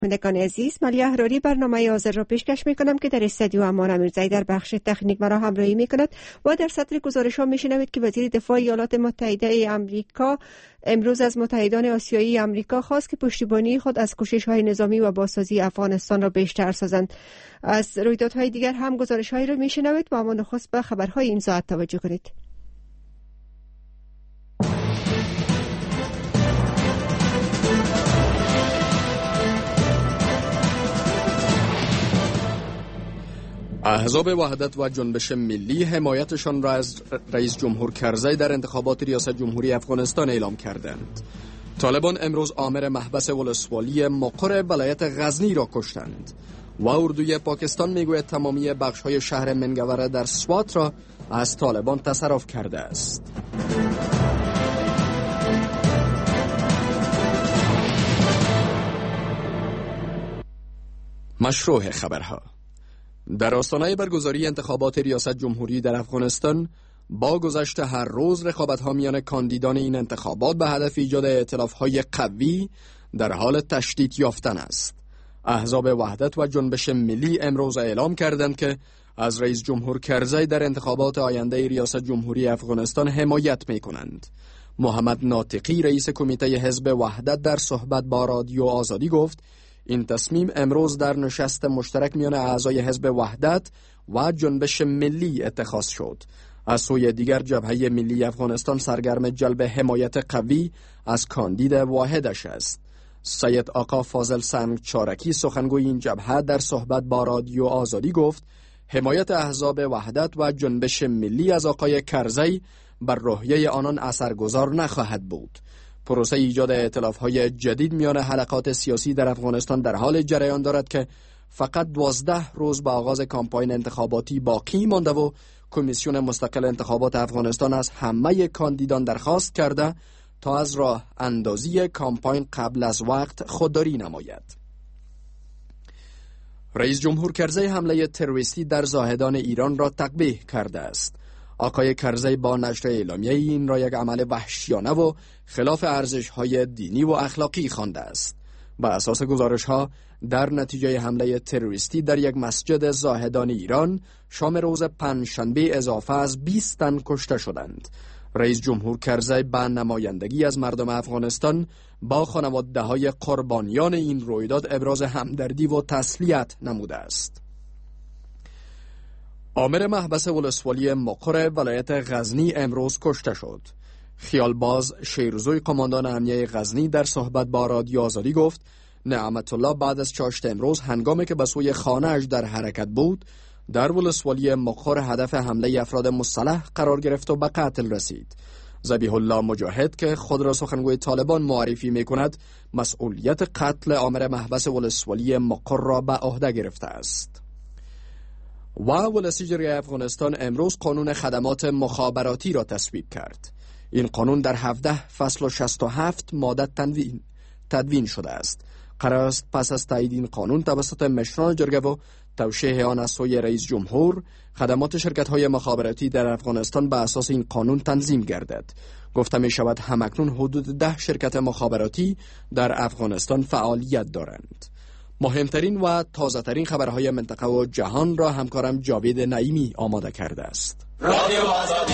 شنوندگان عزیز، ملیه احراری برنامه حاضر را پیشکش میکنم که در استودیو امان امیرزایی در بخش تکنیک مرا همراهی میکند و در سطر گزارش ها میشنوید که وزیر دفاع ایالات متحده آمریکا امروز از متحدان آسیایی آمریکا خواست که پشتیبانی خود از کوشش های نظامی و بازسازی افغانستان را بیشتر سازند. از رویدادهای دیگر هم گزارش هایی را میشنوید و اما نخست به خبرهای این ساعت توجه کنید. احزاب وحدت و جنبش ملی حمایتشان را از رئیس جمهور کرزی در انتخابات ریاست جمهوری افغانستان اعلام کردند. طالبان امروز آمر محبس ولسوالی مقر ولایت غزنی را کشتند و اردوی پاکستان میگوید تمامی بخش‌های شهر منگوره در سوات را از طالبان تصرف کرده است. مشروع خبرها. در آستانه برگزاری انتخابات ریاست جمهوری در افغانستان با گذشت هر روز رقابت‌ها میان کاندیدان این انتخابات به هدف ایجاد ائتلاف‌های قوی در حال تشدید یافتن است. احزاب وحدت و جنبش ملی امروز اعلام کردند که از رئیس جمهور کرزی در انتخابات آینده ریاست جمهوری افغانستان حمایت می‌کنند. محمد ناطقی رئیس کمیته حزب وحدت در صحبت با رادیو آزادی گفت این تصمیم امروز در نشست مشترک میان اعضای حزب وحدت و جنبش ملی اتخاذ شد. از سوی دیگر جبهه ملی افغانستان سرگرم جلب حمایت قوی از کاندید واحدش است. سید آقا فاضل سنگ چارکی سخنگوی این جبهه در صحبت با رادیو آزادی گفت حمایت احزاب وحدت و جنبش ملی از آقای کرزی بر روحیه آنان اثرگذار نخواهد بود. پروسه ایجاد ائتلاف‌های جدید میان حلقات سیاسی در افغانستان در حال جریان دارد که فقط 12 روز با آغاز کامپاین انتخاباتی باقی مانده و کمیسیون مستقل انتخابات افغانستان از همه کاندیدان درخواست کرده تا از راه اندازی کامپاین قبل از وقت خودداری نماید. رئیس جمهور کرزی حمله تروریستی در زاهدان ایران را تقبیح کرده است. آقای کرزی با نشر اعلامیه این را یک عمل وحشیانه و خلاف ارزش‌های دینی و اخلاقی خوانده است. بر اساس گزارش‌ها در نتیجه حمله تروریستی در یک مسجد زاهدان ایران شام روز پنجشنبه اضافه از 20 تن کشته شدند. رئیس جمهور کرزی به نمایندگی از مردم افغانستان با خانواده‌های قربانیان این رویداد ابراز همدردی و تسلیت نموده است. آمر محبس ولسوالی مقر ولایت غزنی امروز کشته شد. خیالباز شیرزوی قماندان امنیه غزنی در صحبت با رادیو آزادی گفت نعمت الله بعد از چاشت امروز هنگامی که به سوی خانه‌اش در حرکت بود در ولسوالی مقر هدف حمله افراد مسلح قرار گرفت و به قتل رسید. ذبیح الله مجاهد که خود را سخنگوی طالبان معرفی می‌کند مسئولیت قتل آمر محبس ولسوالی مقر را به عهده گرفته است. و ولسی اجرایی افغانستان امروز قانون خدمات مخابراتی را تصویب کرد. این قانون در 17 فصل و 67 ماده تدوین شده است. قرار است پس از تایید این قانون توسط مشران جرگه و توشیح آن از سوی رئیس جمهور خدمات شرکت‌های مخابراتی در افغانستان به اساس این قانون تنظیم گردد. گفته می شود همکنون حدود 10 شرکت مخابراتی در افغانستان فعالیت دارند. مهمترین و تازه‌ترین خبرهای منطقه و جهان را همکارم جاوید نعیمی آماده کرده است. رادیو آزادی.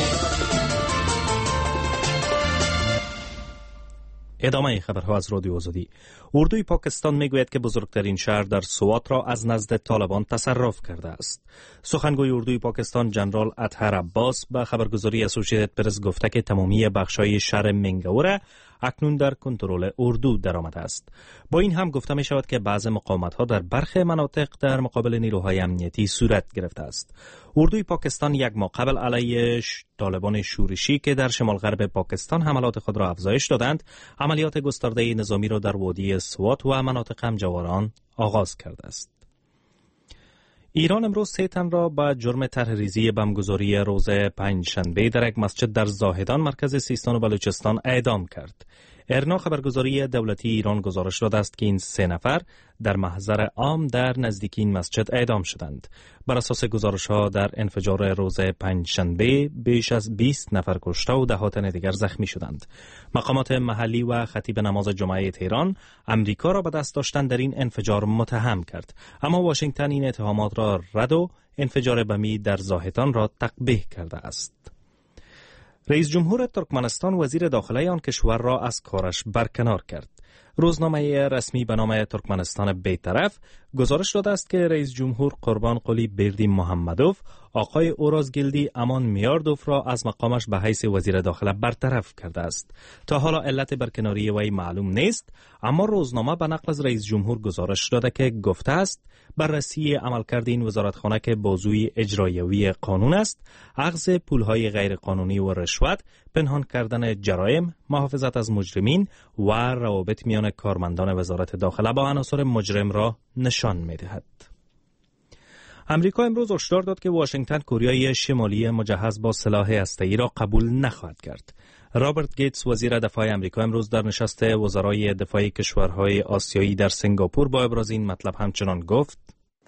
ادامه خبرها از رادیو آزادی. اردوی پاکستان میگوید که بزرگترین شهر در سوات را از نزد طالبان تصرف کرده است. سخنگوی اردوی پاکستان جنرال اطهر عباس به خبرگزاری اسوسییتد پرس گفته که تمامی بخش‌های شهر منگوره اکنون در کنترل اردو درآمده است. با این هم گفته می شود که بعض مقاومت‌ها در برخی مناطق در مقابل نیروهای امنیتی صورت گرفته است. اردوی پاکستان یک ماه قبل علیه طالبان شورشی که در شمال غرب پاکستان حملات خود را افزایش دادند، عملیات گسترده نظامی را در وادی سوات و مناطق همجواران آغاز کرده است. ایران امروز 3 تن را با جرم طرح‌ریزی بمبگذاری روز پنجشنبه در یک مسجد در زاهدان مرکز سیستان و بلوچستان اعدام کرد. ارنا خبرگزاری دولتی ایران گزارش داده است که این 3 نفر در محضر عام در نزدیکی این مسجد اعدام شدند. بر اساس گزارش‌ها در انفجار روز پنجشنبه بیش از 20 نفر کشته و ده‌ها تن دیگر زخمی شدند. مقامات محلی و خطیب نماز جمعه تهران امریکا را به دست داشتن در این انفجار متهم کرد، اما واشنگتن این اتهامات را رد و انفجار بمی در زاهدان را تقبیح کرده است. رئیس جمهور ترکمنستان وزیر داخله آن کشور را از کارش برکنار کرد. روزنامه رسمی به نام ترکمنستان بی‌طرف گزارش داده است که رئیس جمهور قربانقلی بردی محمدوف آقای اورازگیلدی امان میاردوف را از مقامش به حیث وزیر داخله برطرف کرده است. تا حالا علت برکناری وی معلوم نیست، اما روزنامه به نقل از رئیس جمهور گزارش داده که گفته است بررسی عملکرد این وزارتخانه که بازوی اجرایوی قانون است، اخذ پولهای غیر قانونی و رشوت، پنهان کردن جرایم، محافظت از مجرمین و روابط میان کارمندان وزارت داخله با عناصر مجرم را نشان می‌دهد. امریکا امروز هشدار داد که واشنگتن کوریای شمالی مجهز با سلاح هسته‌ای را قبول نخواهد کرد. رابرت گیتس وزیر دفاع امریکا امروز در نشست وزرای دفاع کشورهای آسیایی در سنگاپور با ابراز این مطلب همچنان گفت: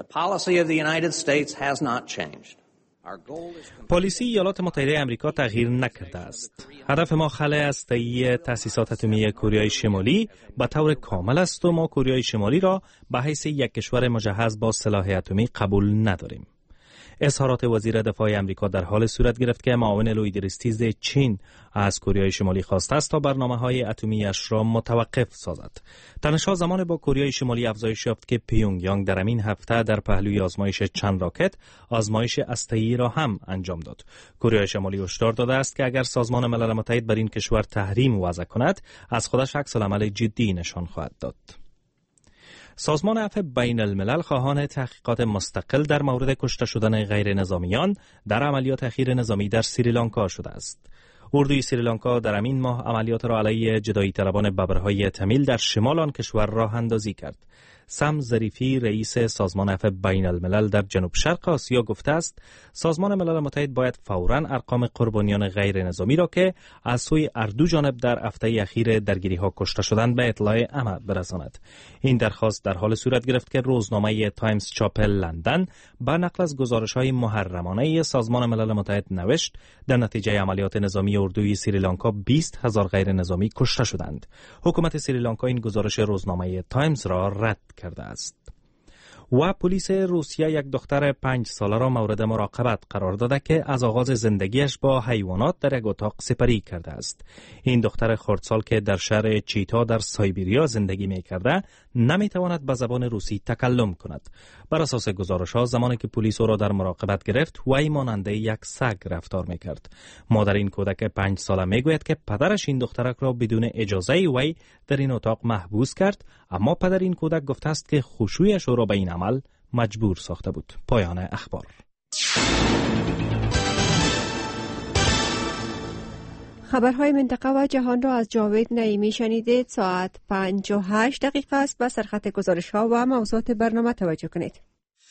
پالیسی ایالات متحده آمریکا تغییر نکرده است. هدف ما خلع هسته‌ای تأسیسات اتمی کوریای شمالی به طور کامل است و ما کوریای شمالی را به حیث یک کشور مجهز با سلاح اتمی قبول نداریم. اظهارات وزیر دفاع آمریکا در حال صورت گرفت که معاون لویدریستیز چین از کوریای شمالی خواسته است تا برنامه‌های اتمی‌اش را متوقف سازد. تنش‌ها زمان با کوریای شمالی افزایش یافت که پیونگیانگ در همین هفته در پهلوی آزمایش چند راکت آزمایش هسته‌ای را هم انجام داد. کوریای شمالی هشدار داده است که اگر سازمان ملل متحد بر این کشور تحریم وضع کند، از خودش عکس‌العمل جدی نشان خواهد داد. سازمان عفو بین الملل خواهان تحقیقات مستقل در مورد کشته شدن غیر نظامیان در عملیات اخیر نظامی در سریلانکا شده است. اردوی سریلانکا در همین ماه عملیات را علیه جدایی طلبان ببرهای تمیل در شمال آن کشور راه اندازی کرد. سم ظریفی رئیس سازمان عفو بین الملل در جنوب شرق آسیا گفته است سازمان ملل متحد باید فوراً ارقام قربانیان غیر نظامی را که از سوی اردو جانب در هفته اخیر درگیری‌ها کشته شدند به اطلاع عامه برساند. این درخواست در حال صورت گرفت که روزنامه تایمز چاپ لندن با نقل از گزارش‌های محرمانه سازمان ملل متحد نوشت در نتیجه عملیات نظامی اردوی سریلانکا 20,000 غیر نظامی کشته شدند. حکومت سریلانکا این گزارش روزنامه تایمز را رد کرده است. و پلیس روسیه یک دختر 5 ساله را مورد مراقبت قرار داده که از آغاز زندگیش با حیوانات در یک اتاق سپری کرده است. این دختر خردسال که در شهر چیتا در سایبریا زندگی می کرده نمی تواند به زبان روسی تکلم کند. بر اساس گزارش‌ها زمانی که پلیس او را در مراقبت گرفت وی ماننده یک سگ رفتار می کرد. مادر این کودک 5 ساله می گوید که پدرش این دخترک را بدون اجازه وی در این اتاق محبوس کرد، اما پدر این کودک گفته است که خشوعش او را به این عمل مجبور ساخته بود. پایان اخبار. خبرهای منطقه و جهان را از جاوید نعیمی شنیدید. ساعت 5:08 است. به سرخط گزارش‌ها و موضوعات برنامه توجه کنید.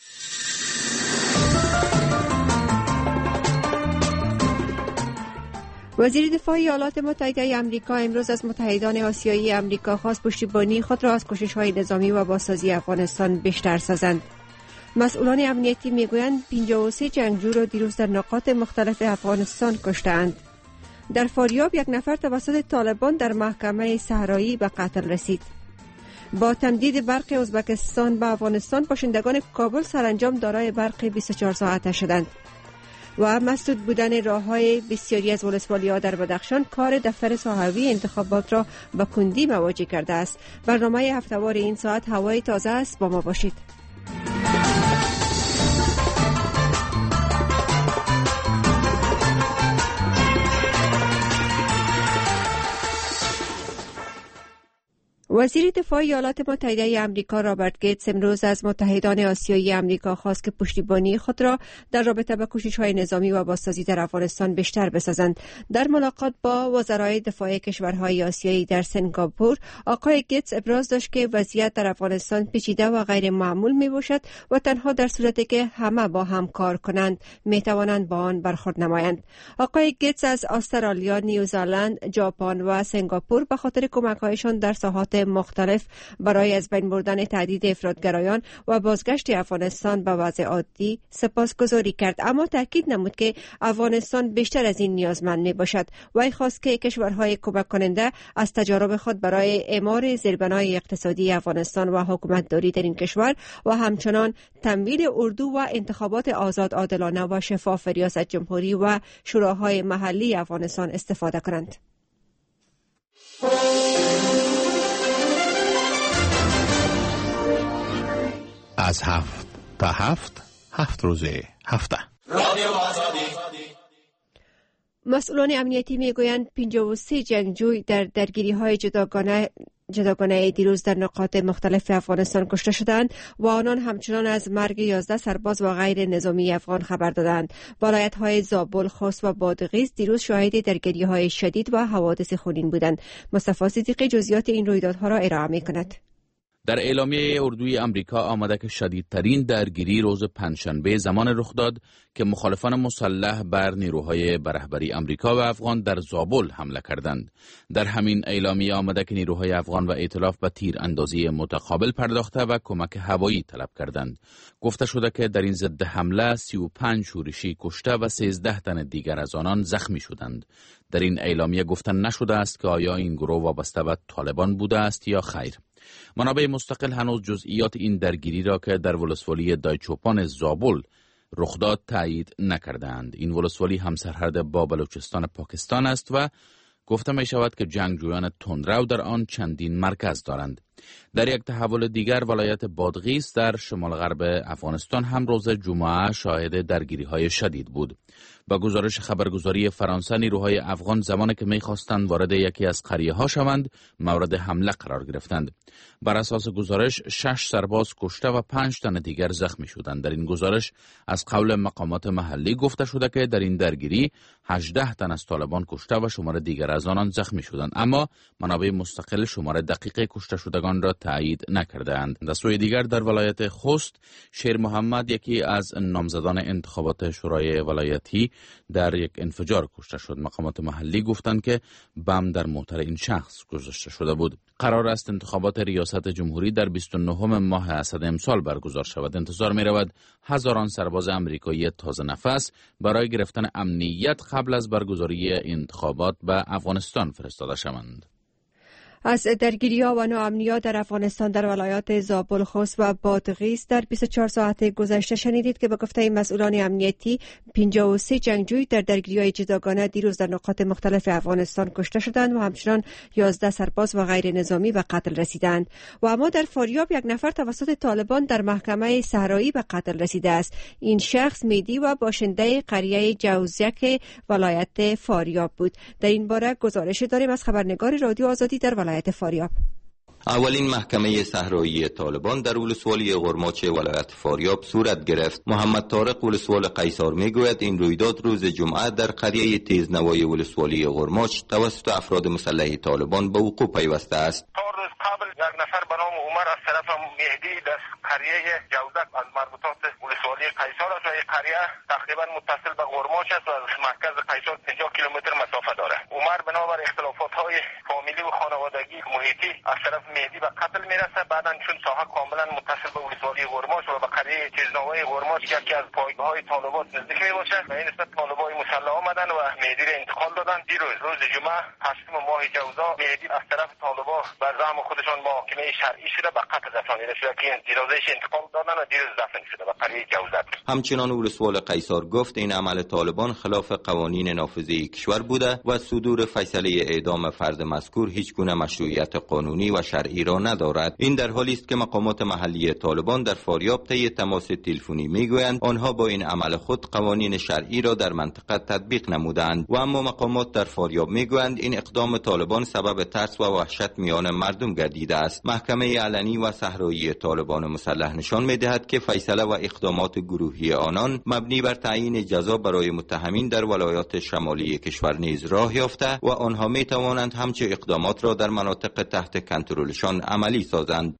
وزیر دفاع ایالات متحده آمریکا امروز از متحدان آسیایی آمریکا خواست پشتیبانی خود را از کوشش‌های نظامی و بازسازی افغانستان بیشتر سازند. مسئولان امنیتی میگویند 53 جنگجو را دیروز در نقاط مختلف افغانستان کشتند. در فاریاب یک نفر توسط طالبان در محکمه صحرایی به قتل رسید. با تمدید برق ازبکستان به افغانستان باشندگان کابل سرانجام دارای برق 24 ساعته شدند. و مسدود بودن راه‌های بسیاری از ولسوالی‌ها در بدخشان کار دفتر صحوی انتخابات را به کندی مواجه کرده است. برنامه هفته‌وار این ساعت هوای تازه است، با ما باشید. وزیر دفاع ایالات متحده آمریکا رابرت گیتس امروز از متحدان آسیایی آمریکا خواست که پشتیبانی خود را در رابطه با کوشش‌های نظامی و بازسازی در افغانستان بیشتر بسازند. در ملاقات با وزرای دفاع کشورهای آسیایی در سنگاپور، آقای گیتس ابراز داشت که وضعیت در افغانستان پیچیده و غیر معمول میباشد و تنها در صورتی که همه با هم کار کنند میتوانند با آن برخورد نمایند. آقای گیتس از استرالیا، نیوزلند، ژاپن و سنگاپور به خاطر کمک‌هایشان در ساحات مختلف برای از بین بردن تهدید افراطگرایان و بازگشت افغانستان به وضع عادی سپاسگزاری کرد، اما تاکید نمود که افغانستان بیشتر از این نیازمند می باشد. وی خواست که کشورهای کمک کننده از تجارب خود برای اعمار زیربنای اقتصادی افغانستان و حکومتداری در این کشور و همچنان تمویل اردو و انتخابات آزاد، عادلانه و شفاف ریاست جمهوری و شوراهای محلی افغانستان استفاده کنند. از 7 تا 7 روز هفته. مسئولان امنیتی میگویند 53 جنگجوی در درگیری‌های جداگانه دیروز در نقاط مختلف افغانستان کشته شدند و آنان همچنان از مرگ 11 سرباز و غیر نظامی افغان خبر دادند. ولایت‌های زابل، خوست و بادغیس دیروز شاهد درگیری‌های شدید و حوادث خونین بودند. مصطفی صدیقی جزئیات این رویدادها را ارائه می‌کند. در اعلامیه اردوی امریکا آمده که شدیدترین درگیری روز پنجشنبه زمان رخ داد که مخالفان مسلح بر نیروهای رهبری امریکا و افغان در زابل حمله کردند. در همین اعلامیه آمده که نیروهای افغان و ائتلاف به تیراندازی متقابل پرداخته و کمک هوایی طلب کردند. گفته شده که در این ضد حمله 35 شورشی کشته و 13 تن دیگر از آنان زخمی شدند. در این اعلامیه گفته نشده است که آیا این گروه وابسته به طالبان بوده است یا خیر. منابع مستقل هنوز جزئیات این درگیری را که در ولسوالی دایچوپان زابل رخ داد تایید نکردند. این ولسوالی همسرحد با بلوچستان پاکستان است و گفته می شود که جنگجویان تندرو در آن چندین مرکز دارند. در یک تحول دیگر ولایت بادغیس در شمال غرب افغانستان هم روز جمعه شاهد درگیری‌های شدید بود. با گزارش خبرگزاری فرانسه نیروهای افغان زمانی که می‌خواستند وارد یکی از قریه‌ها شوند مورد حمله قرار گرفتند. بر اساس گزارش 6 سرباز کشته و 5 تن دیگر زخمی شدند. در این گزارش از قول مقامات محلی گفته شده که در این درگیری 18 تن از طالبان کشته و شمار دیگر از آنان زخمی شدند، اما منابع مستقل شمار دقیق کشته شدگان را تایید نکردند. در سوی دیگر در ولایت خوست شیر محمد یکی از نامزدان انتخابات شورای ولایتی در یک انفجار کشته شد. مقامات محلی گفتند که بم در موتر این شخص گذاشته شده بود. قرار است انتخابات ریاست جمهوری در 29 ماه اسد امسال برگزار شود. انتظار می رود هزاران سرباز امریکایی تازه نفس برای گرفتن امنیت قبل از برگزاری انتخابات به افغانستان فرستاده شوند. از درگیری‌ها و ناامنی‌ها در افغانستان در ولایات زابل، خوست و بادغیس در 24 ساعت گذشته شنیدید که به گفته مسئولان امنیتی 53 جنگجوی در درگیری‌های جداگانه دیروز در نقاط مختلف افغانستان کشته شدند و همچنان 11 سرباز و غیر نظامی به قتل رسیدند. و اما در فاریاب یک نفر توسط طالبان در محکمه صحرایی به قتل رسیده است. این شخص میدی و باشنده قریه جوزک ولایت فاریاب بود. در این باره گزارش داریم از خبرنگار رادیو آزادی در ولایت فاریاب. اولین محکمه صحرایی طالبان در ولسوالی غرماچ ولایت فاریاب صورت گرفت. محمد طارق ولسوال قیصار میگوید این رویداد روز جمعه در قریه تیزنوای ولسوالی غرماچ توسط افراد مسلح طالبان به وقوع پیوسته است. قبل یک نفر به نام عمر از طرف مهدی در قریه جوزک از مربوطات ولسوالی قیصار است و این قریه تقریبا متصل به غرماچ است و از مرکز قیصار 50 کیلومتر مسافت دارد. عمر بنابر اختلافات‌های فامیلی و خانوادگی محیطی از طرف مهدی به قتل میرسه. بعداً چون ساحه کاملا متصل به ولسوالی غرماچ و به قریه تیزنوای غرماچ یکی از پایگاه‌های طالبان نزدیک میباشه و این نسبت طالبان مسلح آمدن و مهدی را انتقال دادن. دیروز روز جمعه 8 ماه جوزا مهدی از طرف طالبان بر زعم خودشان محاکمه شرعی شده به قتل رسانیده شده که جنازه‌اش انتقال دادن و دیروز دفن شده به قریه جوزک. همچنان ولسوال قیصار گفت این عمل طالبان خلاف قوانین نافذه کشور بوده و صدور فیصله اعدام فرد مذکور هیچ گونه مشروعیت قانونی و شرعی را ندارد. این در حالی است که مقامات محلی طالبان در فاریاب طی تماس تلفنی میگویند آنها با این عمل خود قوانین شرعی را در منطقه تطبیق نمودند و اما مقامات در فاریاب میگویند این اقدام طالبان سبب ترس و وحشت میان مردم گردیده است. محکمه علنی و صحرایی طالبان مسلح نشان می‌دهد که فیصله و اقدامات گروهی آنان مبنی بر تعیین جزا برای متهمین در ولایات شمالی کشور نیز راه یافته و آنها می‌توانند همچه اقدامات را در مناطق تحت کنترلشان عملی سازند.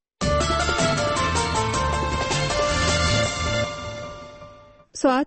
ساعت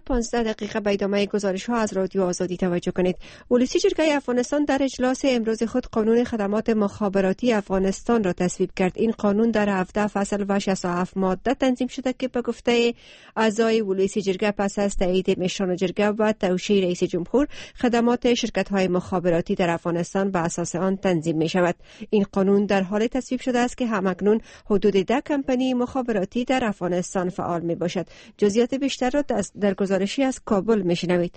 5:15 به ادامه گزارش ها از رادیو آزادی توجه کنید. ولسی جرگه افغانستان در اجلاس امروز خود قانون خدمات مخابراتی افغانستان را تصویب کرد. این قانون در 17 فصل و 67 ماده تنظیم شده که به گفته اعضای ولسی جرگه پس از تایید مشران جرگه و توشیح رئیس جمهور خدمات شرکت های مخابراتی در افغانستان به اساس آن تنظیم می شود. این قانون در حال تصویب شده است که همکنون حدود 10 کمپانی مخابراتی در افغانستان فعال می باشد. جزئیات بیشتر را در گزارشی از کابل میشنوید.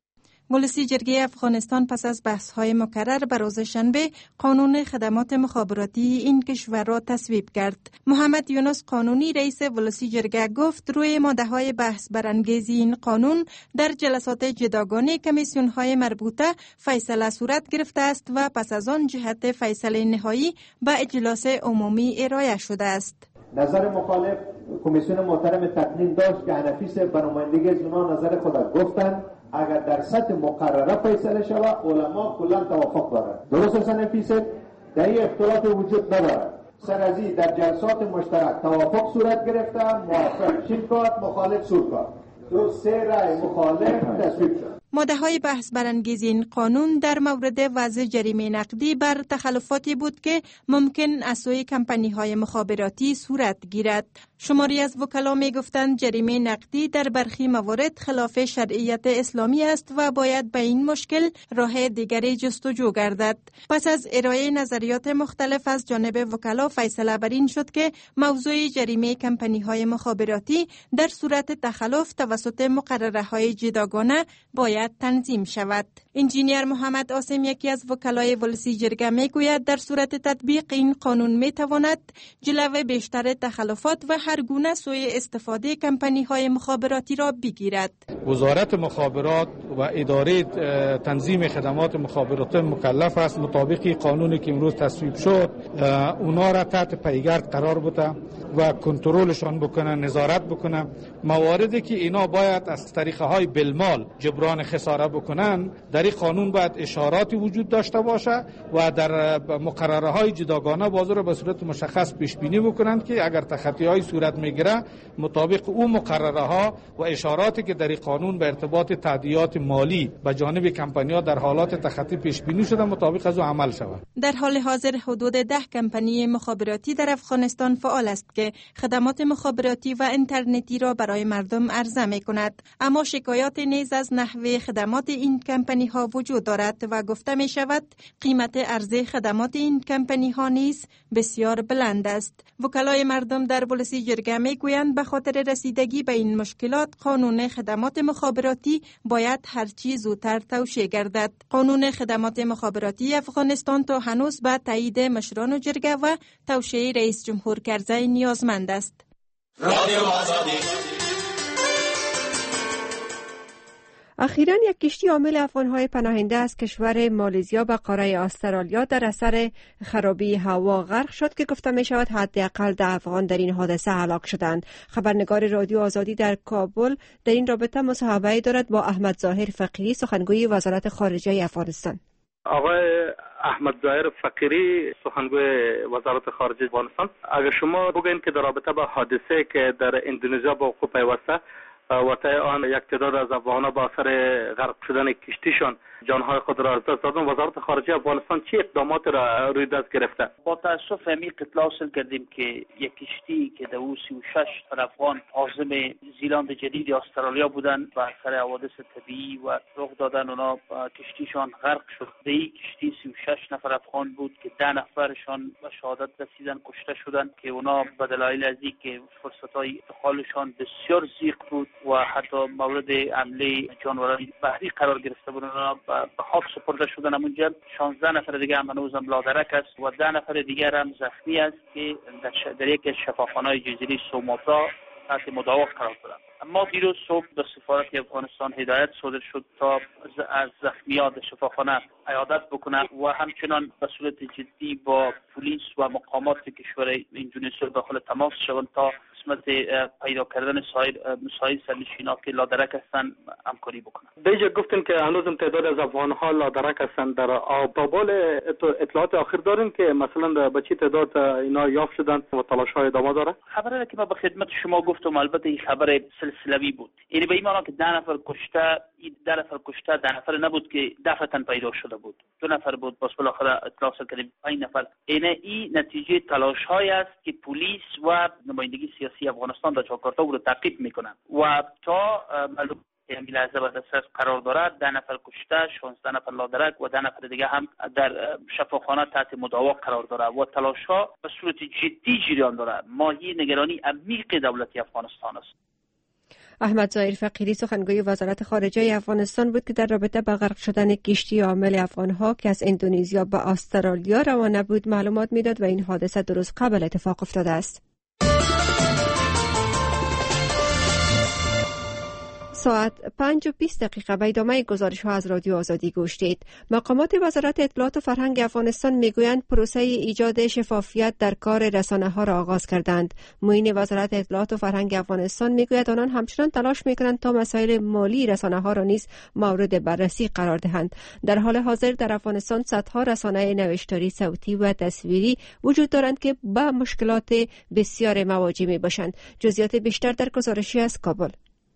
ولسی جرگه افغانستان پس از بحث‌های مکرر بر روز شنبه قانون خدمات مخابراتی این کشور را تصویب کرد. محمد یونس قانونی رئیس ولسی جرگه گفت روی ماده‌های بحث برانگیز این قانون در جلسات جداگانه کمیسیون‌های مربوطه فیصله صورت گرفته است و پس از آن جهت فیصله نهایی به اجلاس عمومی ارائه شده است. نظر مخالف کمیسیون محترم تقنین داشت که حنفی صاحب به نمایندگی از اونا نظر خود گفتن اگر در سطح مقرره فیصله شود علما کلا توافق دارند. درست است حنفی صاحب؟ در این اختلاف وجود ندارد. سر از این در جلسات مشترک توافق صورت گرفته، موافق شین کارت، مخالف سور کارت. دو سه رأی مخالف تصویب شد. ماده‌های بحث برانگیز این قانون در مورد وضع جریمه نقدی بر تخلفاتی بود که ممکن از سوی کمپانی‌های مخابراتی صورت گیرد. شماری از وکلا می‌گفتند جریمه نقدی در برخی موارد خلاف شرعیت اسلامی است و باید به این مشکل راه دیگری جستجو گردد. پس از ارائه نظریات مختلف از جانب وکلا فیصله بر این شد که موضوع جریمه کمپانی‌های مخابراتی در صورت تخلف توسط مقرره‌های جداگانه باید تنظیم شود. انجینیر محمد عاصم یکی از وکلای ولسی جرگه میگوید در صورت تطبیق این قانون میتواند جلوه بیشتر تخلفات و هر گونه سوء استفاده کمپانی‌های مخابراتی را بگیرد. وزارت مخابرات و اداره تنظیم خدمات مخابراتی مکلف است مطابق قانونی که امروز تصویب شد اونا را تحت پیگرد قرار بده و کنترلشان بکنه، نظارت بکنه. مواردی که اینا باید از طریقه های بالمال جبران خساره بکنن در این قانون باید اشاراتی وجود داشته باشه و در مقرره های جداگانه بازو را به صورت مشخص پیش بینی بکنند که اگر تخطی های صورت میگیره مطابق اون مقرره ها و اشاراتی که در این قانون به ارتباط تادیات مالی به جانب کمپانی ها در حالات تخطی پیش بینی شده مطابق از او عمل شود. در حال حاضر حدود 10 کمپانی مخابراتی در افغانستان فعال است که خدمات مخابراتی و اینترنتی را برای مردم عرضه می‌کند، اما شکایات نیز از نحوه خدمات این کمپانی ها وجود دارد و گفته می شود قیمت عرضه خدمات این کمپانی ها نیز بسیار بلند است. وکلای مردم در ولسی جرگه می گویند به خاطر رسیدگی به این مشکلات قانون خدمات مخابراتی باید هرچی زودتر توشیح گردد. قانون خدمات مخابراتی افغانستان تا هنوز به تایید مشران جرگه و توشیح رئیس جمهور کرزی نیازمند است. اخیراً یک کشتی حامل افغان‌های پناهنده از کشور مالزیا به قاره استرالیا در اثر خرابی هوا غرق شد که گفته می‌شود حداقل 10 افغان در این حادثه هلاک شدند. خبرنگار رادیو آزادی در کابل در این رابطه مصاحبه‌ای دارد با احمد ظاهر فقیری سخنگوی وزارت خارجه افغانستان. آقای احمد ظاهر فقیری سخنگوی وزارت خارجه افغانستان، اگر شما بگویید که در رابطه با حادثه که در اندونزیا با وقوع پیوسته و طی آن یک تعداد از افغان‌ها با اثر غرق شدن کشتیشان جانهای خود را از دست دادند، وزارت خارجه افغانستان چه اقدامات را روی دست گرفته؟ با تاسف همی اطلاع حاصل کردیم که یک کشتی که در 36 نفر افغان عازم زیلند جدید استرالیا بودند و اثر حوادث طبیعی و رخ دادن اونا کشتیشان غرق شد. در این کشتی 36 نفر افغان بود که 10 نفرشان به شهادت رسیدن، کشته شدند که اونا به دلایل از اینکه فرصت‌های انتقالشان بسیار ضیق بود و حتی مورد حمله جانوران بحری قرار گرفته بودند، به خاک سپرده شدن. همونجا 16 نفر دیگه هم هنوز هم لادرک است و 10 نفر دیگر هم زخمی است که در یک از شفاخانه‌های جزیره سوماتا تحت مداوا قرار دارند. اما دیروز صبح به سفارت افغانستان هدایت صادر شد تا از زخمیان شفاخانه عیادت بکنه و همچنان به صورت جدی با پلیس و مقامات کشور اندونزیا داخل تماس شوند تا قسمت پیدا کردن مساعد سرنشینان که لادرک هستند همکاری بکنند. دیجا گفتن که هنوزم تعداد از افغان‌ها لادرک هستند در آبابال. اطلاعات آخر داریم که مثلا به چه تعداد اینا یافت شدن و تلاش‌های ادامه داره؟ خبری که ما به خدمت شما گفتم البته این خبر سلسله‌ای بود. یعنی به این معنی که 10 نفر کشته 10 نفر نبود که دفعتاً پیدا شده بود. 2 نفر بود، باز بالاخره اطلاع کردیم 5 نفر. این نتیجه تلاش‌های است که پلیس و نمایندگی سیاسی افغانستان در جاکارتا رو تعقیب میکنند و تا معلوم این لحظه به دسترس قرار دارد. 10 نفر کشته، 16 نفر لادرک و 10 نفر دیگه هم در شفاخانه تحت مداوا قرار دارد و تلاش‌ها به صورت جدی جریان دارد. ماهی نگرانی عمیق دولت افغانستان است. احمد ظاهر فقیری سخنگوی وزارت خارجه افغانستان بود که در رابطه با غرق شدن کشتی حامل افغان‌ها که از اندونزیا به استرالیا روانه بود معلومات میداد و این حادثه درست قبل اتفاق افتاده است. ساعت 5:20 به ادامه گزارش‌ها از رادیو آزادی گوش دید. مقامات وزارت اطلاعات و فرهنگ افغانستان میگویند پروسه ایجاد شفافیت در کار رسانه‌ها را آغاز کردند. معین وزارت اطلاعات و فرهنگ افغانستان میگوید آنان همچنان تلاش میکنند تا مسائل مالی رسانه‌ها را نیز مورد بررسی قرار دهند. در حال حاضر در افغانستان صدها رسانه نوشتاری صوتی و تصویری وجود دارند که با مشکلات بسیار مواجه میباشند. جزئیات بیشتر در گزارشی از کابل.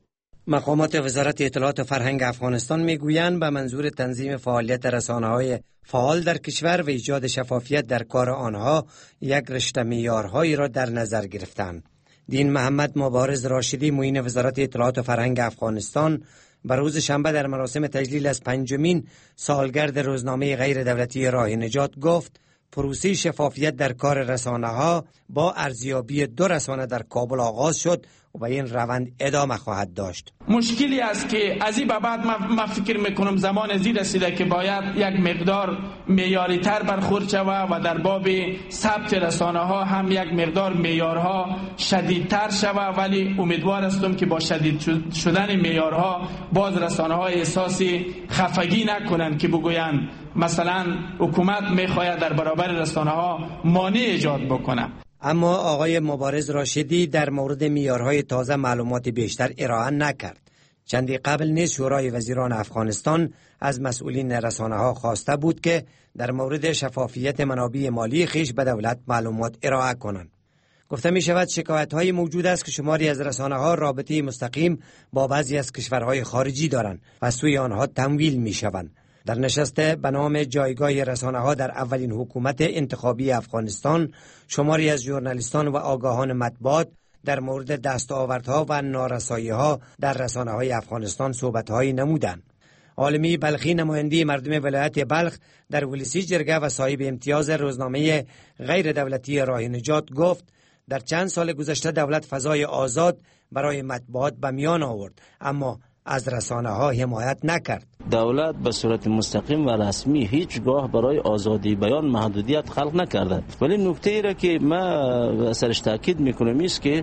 مقامات وزارت اطلاعات و فرهنگ افغانستان میگویند به منظور تنظیم فعالیت رسانه‌های فعال در کشور و ایجاد شفافیت در کار آنها یک رشته معیارهایی را در نظر گرفتند. دین محمد مبارز راشدی معین وزارت اطلاعات و فرهنگ افغانستان به روز شنبه در مراسم تجلیل از 5مین سالگرد روزنامه غیر دولتی راه نجات گفت پروسه شفافیت در کار رسانه‌ها با ارزیابی 2 رسانه در کابل آغاز شد و این روند ادامه خواهد داشت. مشکلی است که از این به بعد من فکر میکنم زمان ازی رسیده که باید یک مقدار معیاری تر برخورد شود و در باب ثبت رسانه ها هم یک مقدار معیارها شدیدتر شود، ولی امیدوار هستم که با شدید شدن معیارها باز رسانه ها احساس خفگی نکنند که بگویند مثلا حکومت میخواهد در برابر رسانه ها مانع ایجاد بکنه. اما آقای مبارز راشدی در مورد معیارهای تازه معلومات بیشتر ارائه نکرد. چندی قبل نیز شورای وزیران افغانستان از مسئولین رسانه‌ها خواسته بود که در مورد شفافیت منابع مالی خویش به دولت معلومات ارائه کنند. گفته می شود شکایت‌های موجود است که شماری از رسانه‌ها رابطه مستقیم با بعضی از کشورهای خارجی دارند و سوی آنها تمویل می شوند. در نشست به نام جایگاه رسانه‌ها در اولین حکومت انتخابی افغانستان شماری از ژورنالیستان و آگاهان مطبوعات در مورد دستاوردها و نارسایی‌ها در رسانه‌های افغانستان صحبت‌هایی نمودند. عالمی بلخی نماینده مردم ولایت بلخ در ولسی جرگه و صاحب امتیاز روزنامه غیر دولتی راه نجات گفت در چند سال گذشته دولت فضای آزاد برای مطبوعات به میان آورد اما از رسانه‌ها حمایت نکرد. دولت به صورت مستقیم و رسمی هیچگاه برای آزادی بیان محدودیت خلق نکرده، ولی نکته ای را که ما سرش تاکید میکنم است که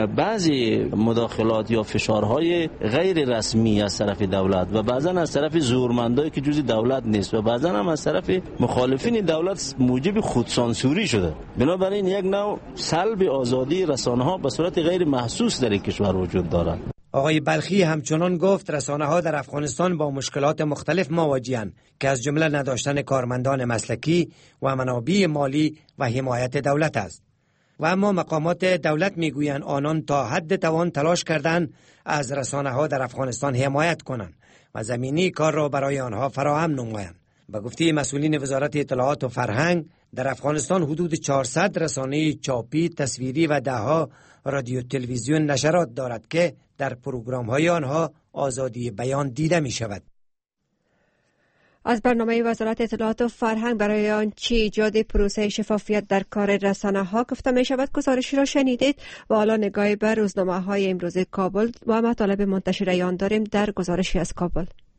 بعضی مداخلات یا فشارهای غیر رسمی از طرف دولت و بعضا از طرف زورمندایی که جزء دولت نیست و بعضا هم از طرف مخالفین دولت موجب خودسانسوری شده. بنابراین یک نوع سلب آزادی رسانه‌ها به صورت غیر محسوس در این کشور وجود دارد. آقای بلخی همچنان گفت رسانه‌ها در افغانستان با مشکلات مختلف مواجه‌اند که از جمله نداشتن کارمندان مسلکی و منابع مالی و حمایت دولت است. و اما مقامات دولت میگویند آنان تا حد توان تلاش کردند از رسانه‌ها در افغانستان حمایت کنند و زمینی کار را برای آنها فراهم نمایند. به گفته مسئولین وزارت اطلاعات و فرهنگ در افغانستان حدود 400 رسانه چاپی، تصویری و دهها رادیو تلویزیون نشرات دارد که در پروگرام‌های آنها آزادی بیان دیده می شود. از برنامه وزارت اطلاعات و فرهنگ برای آنچه ایجاد پروسه شفافیت در کار رسانه‌ها گفته می شود گزارشی را شنیدید و حالا نگاهی بر روزنامه‌های امروز کابل و مطالب منتشر آن داریم در گزارشی از کابل.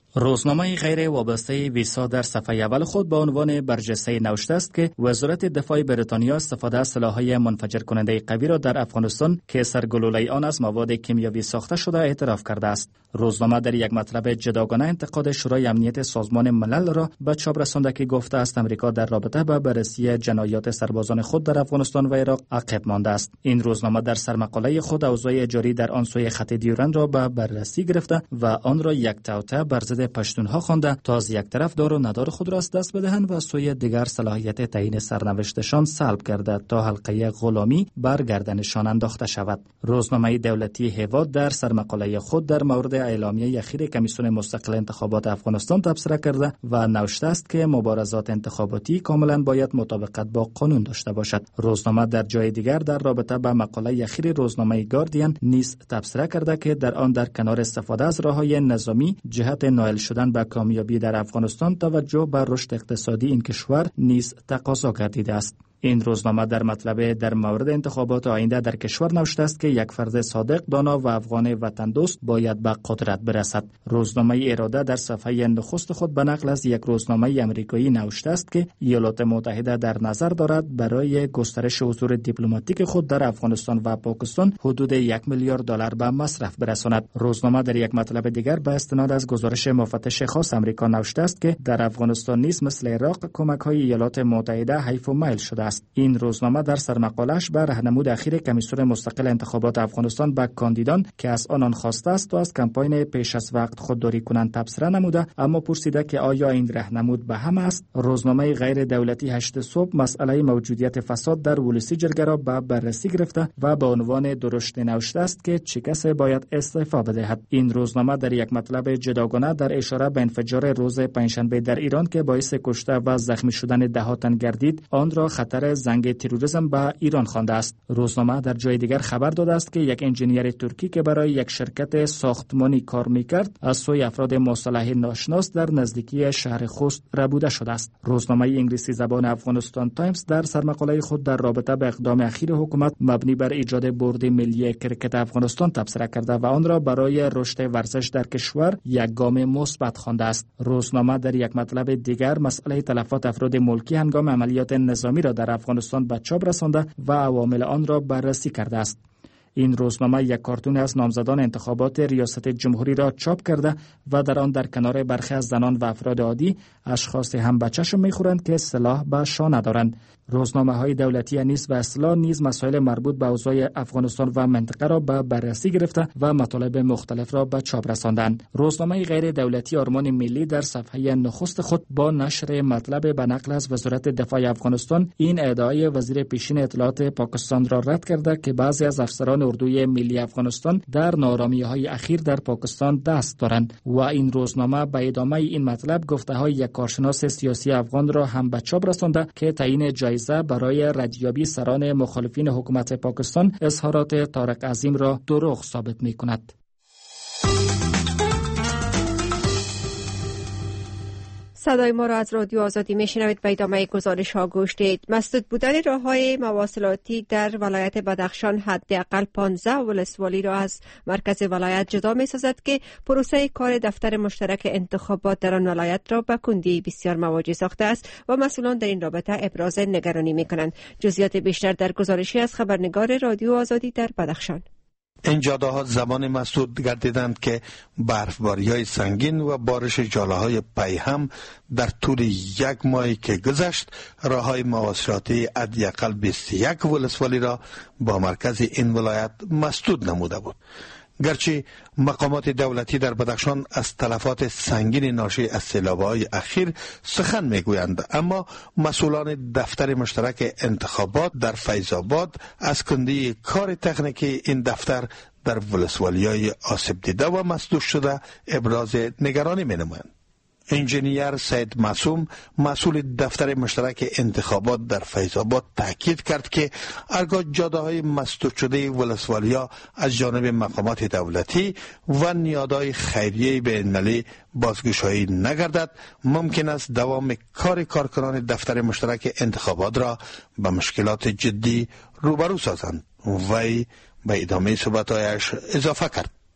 روزنامه غیر وابسته ویسا در صفحه اول خود با عنوان برجسته نوشته است که وزارت دفاع بریتانیا استفاده از سلاح‌های منفجر کننده قوی را در افغانستان که سرگلوله آن از مواد کیمیایی ساخته شده اعتراف کرده است. روزنامه در یک مطلب جداگانه انتقاد شورای امنیت سازمان ملل را به چاپ رسانده که گفته است امریکا در رابطه با بررسی جنایات سربازان خود در افغانستان و عراق عقب مانده است. این روزنامه در سرمقاله خود اوضاع جاری در آن سوی خط دیورند را به بررسی گرفته و آن را یک توطئه بر ضد پشتونها خوانده تا از یک طرف دار و ندار خود را از دست بدهند و از سوی دیگر صلاحیت تعیین سرنوشتشان سلب گردد تا حلقه غلامی بر گردنشان انداخته شود. روزنامه دولتی هواد در سرمقاله خود در مورد اعلامیه اخیر کمیسیون مستقل انتخابات افغانستان تبصره کرده و نوشته است که مبارزات انتخاباتی کاملا باید مطابقت با قانون داشته باشد. روزنامه در جای دیگر در رابطه با مقاله اخیر روزنامه گاردین نیز تبصره کرده که در آن در کنار استفاده از راه‌های نظامی جهت نائل شدن به کامیابی در افغانستان توجه به رشد اقتصادی این کشور نیز تقاضا گردیده است. این روزنامه در مطلب در مورد انتخابات آینده در کشور نوشته است که یک فرد صادق، دانا و افغان وطن دوست باید به قدرت برسد. روزنامه اراده در صفحه نخست خود به نقل از یک روزنامه آمریکایی نوشته است که ایالات متحده در نظر دارد برای گسترش حضور دیپلماتیک خود در افغانستان و پاکستان حدود 1 میلیارد دلار به مصرف برساند. روزنامه در یک مطلب دیگر به استناد از گزارش مفتش خاص آمریکا نوشته است که در افغانستان نیز مثل عراق کمک‌های ایالات متحده حیف و میل شده است. این روزنامه در سرمقاله‌اش به راهنمود اخیر کمیسیون مستقل انتخابات افغانستان به کاندیدان که از آنان خواسته است تا از کمپاین پیش از وقت خودداری کنند تبصره نموده، اما پرسیده که آیا این راهنمود به همه است. روزنامه غیر دولتی 8 صبح مسئله موجودیت فساد در ولسی جرگه را به بررسی گرفته و به عنوان درشت نوشته است که چه کسی باید استعفا بدهد. این روزنامه در یک مطلب جداگانه در اشاره به انفجار روز پنجشنبه در ایران که باعث کشته و زخمی شدن 10 تن گردید، آن را خطر زنگ تروریسم به ایران خوانده است. روزنامه در جای دیگر خبر داده است که یک انجینیر ترکی که برای یک شرکت ساختمانی کار می‌کرد از سوی افراد مصالح ناشناس در نزدیکی شهر خوست ربوده شده است. روزنامه انگلیسی زبان افغانستان تایمز در سرمقاله خود در رابطه با اقدام اخیر حکومت مبنی بر ایجاد بورد ملی کرکت افغانستان تبصره کرده و آن را برای رشد ورزش در کشور یک گام مثبت خوانده است. روزنامه در یک مطلب دیگر مسئله تلفات افراد ملکی هنگام عملیات نظامی را در افغانستان به چاپ رسانده و عوامل آن را بررسی کرده است. این روزنامه یک کارتون از نامزدان انتخابات ریاست جمهوری را چاپ کرده و در آن در کنار برخی از زنان و افراد عادی اشخاص هم به چشم می‌خورند که سلاح به شا ندارند. روزنامه‌های دولتی نیز و اصلاح نیز مسائل مربوط به اوضاع افغانستان و منطقه را به بررسی گرفته و مطالب مختلف را به چاپ رساندند. روزنامه غیر دولتی آرمان ملی در صفحه نخست خود با نشر مطلب به نقل از وزارت دفاع افغانستان این ادعای وزیر پیشین اطلاعات پاکستان را رد کرده که بعضی از افسران اردوی ملی افغانستان در ناآرامی‌های اخیر در پاکستان دست دارند و این روزنامه به ادامه این مطلب گفته‌های یک کارشناس سیاسی افغان را هم به چاپ رسانده که تعیین جایزه برای ردیابی سران مخالفین حکومت پاکستان اظهارات طارق عظیم را دروغ ثابت می‌کند. صدای ما را از رادیو آزادی میشنوید. به ادامه گزارش ها گوش دهید. مسدود بودن راه‌های مواصلاتی در ولایت بدخشان حداقل 15 ولسوالی را از مرکز ولایت جدا می‌سازد که پروسه کار دفتر مشترک انتخابات در آن ولایت را به کندی بسیار مواجه ساخته است و مسئولان در این رابطه ابراز نگرانی می‌کنند. جزئیات بیشتر در گزارشی از خبرنگار رادیو آزادی در بدخشان. این جاده‌ها زمان مسدود گردیدند که برفباری‌های سنگین و بارش ژاله‌های پیهم در طول یک ماهی که گذشت راه‌های مواصلاتی حداقل 21 ولسوالی را با مرکز این ولایت مسدود نموده بود. گرچه مقامات دولتی در بدخشان از تلفات سنگین ناشی از سیلاب‌های اخیر سخن میگویند، اما مسئولان دفتر مشترک انتخابات در فیض‌آباد از کندی کار تکنیکی این دفتر در ولسوالی‌های آسیب دیده و مسدود شده ابراز نگرانی می‌نمایند. انجینیر سید معصوم مسئول دفتر مشترک انتخابات در فیض‌آباد تاکید کرد که هرگاه جاده‌های مسدود شده ولسوالیا از جانب مقامات دولتی و نهادهای خیریه بین‌المللی بازگشایی نگردد، ممکن است دوام کار کارکنان دفتر مشترک انتخابات را به مشکلات جدی روبرو سازند. وی به ادامه صحبت‌هایش اضافه کرد: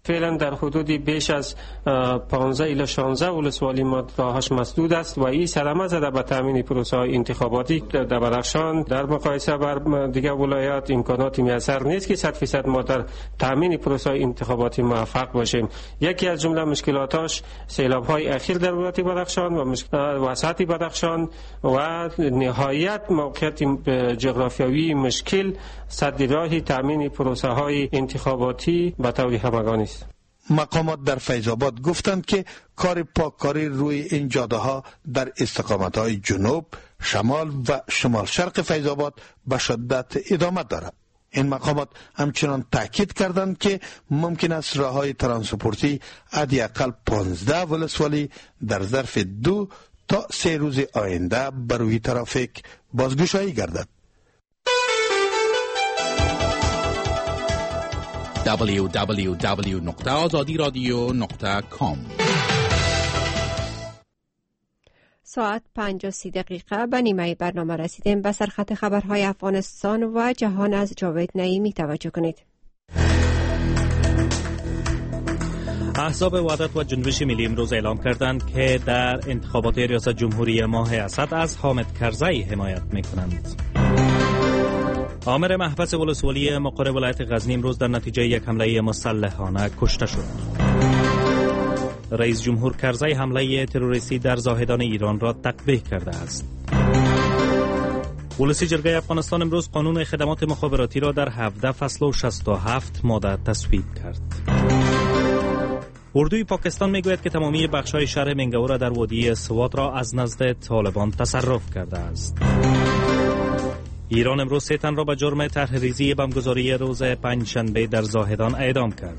فعلا در حدود بیش از 15 الی 16 ولسوالی ما راهش مسدود است و این صدمه زده به تامین پروسه های انتخاباتی در بدخشان. در مقایسه بر دیگر ولایات امکانات میسر نیست که 100% ما در تامین پروسه های انتخاباتی موفق باشیم. یکی از جمله مشکلاتش سیلاب های اخیر در ولایت بدخشان و وسط بدخشان و نهایت موقعیت جغرافیایی مشکل سد راه تامین پروسه های انتخاباتی به طور همگانی است. مقامات در فیض‌آباد گفتند که کار پاککاری روی این جاده ها در استقامت های جنوب، شمال و شمال شرق فیض‌آباد به شدت ادامه دارد. این مقامات همچنان تاکید کردند که ممکن است راههای ترانسپورتی حداقل 15 ولسوالی در ظرف 2 تا 3 روز آینده بر روی ترافیک بازگشایی گردد. www.azadiradio.com ساعت 5:30 به نیمه برنامه رسیدیم. به سرخط خبرهای افغانستان و جهان از جاوید نعیمی توجه کنید. احزاب وحدت و جنبش ملی امروز اعلام کردند که در انتخابات ریاست جمهوری ماه اسد از حامد کرزی حمایت می‌کنند. آمر محبس ولسوالی مقر ولایت غزنی امروز در نتیجه یک حمله مسلحانه کشته شد. رئیس جمهور کرزی حمله تروریستی در زاهدان ایران را تقبیح کرده است. ولسی جرگه افغانستان امروز قانون خدمات مخابراتی را در 17 فصل و 67 ماده تصویب کرد. اردوی پاکستان میگوید که تمامی بخش‌های شهر منگاو را در وادی سوات را از نزد طالبان تصرف کرده است. ایران امروز 3 تن را به جرم طرحریزی بمبگذاری روز پنجشنبه در زاهدان اعدام کرد.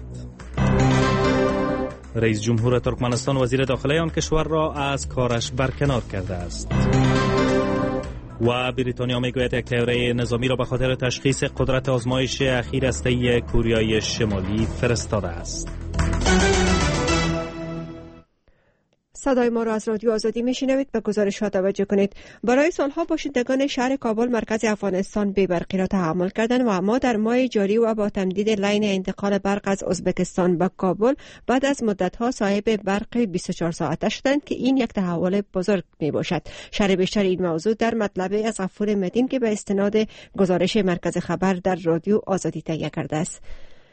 رئیس جمهور ترکمنستان وزیر داخله آن کشور را از کارش برکنار کرده است. و بریتانیا میگوید یک طیاره نظامی را به خاطر تشخیص قدرت آزمایش اخیر هسته‌ای کوریای شمالی فرستاده است. صدای ما را از رادیو آزادی میشنوید. به گزارشات توجه کنید. برای سالها باشندگان شهر کابل مرکز افغانستان بی برقی را تحمل کردند و اما در ماه جاری و با تمدید لین انتقال برق از ازبکستان به کابل بعد از مدت‌ها صاحب برق 24 ساعته شدند که این یک تحول بزرگ می باشد. شرح بیشتر این موضوع در مطلبه از غفور مدین که به استناد گزارش مرکز خبر در رادیو آزادی تهیه کرده است.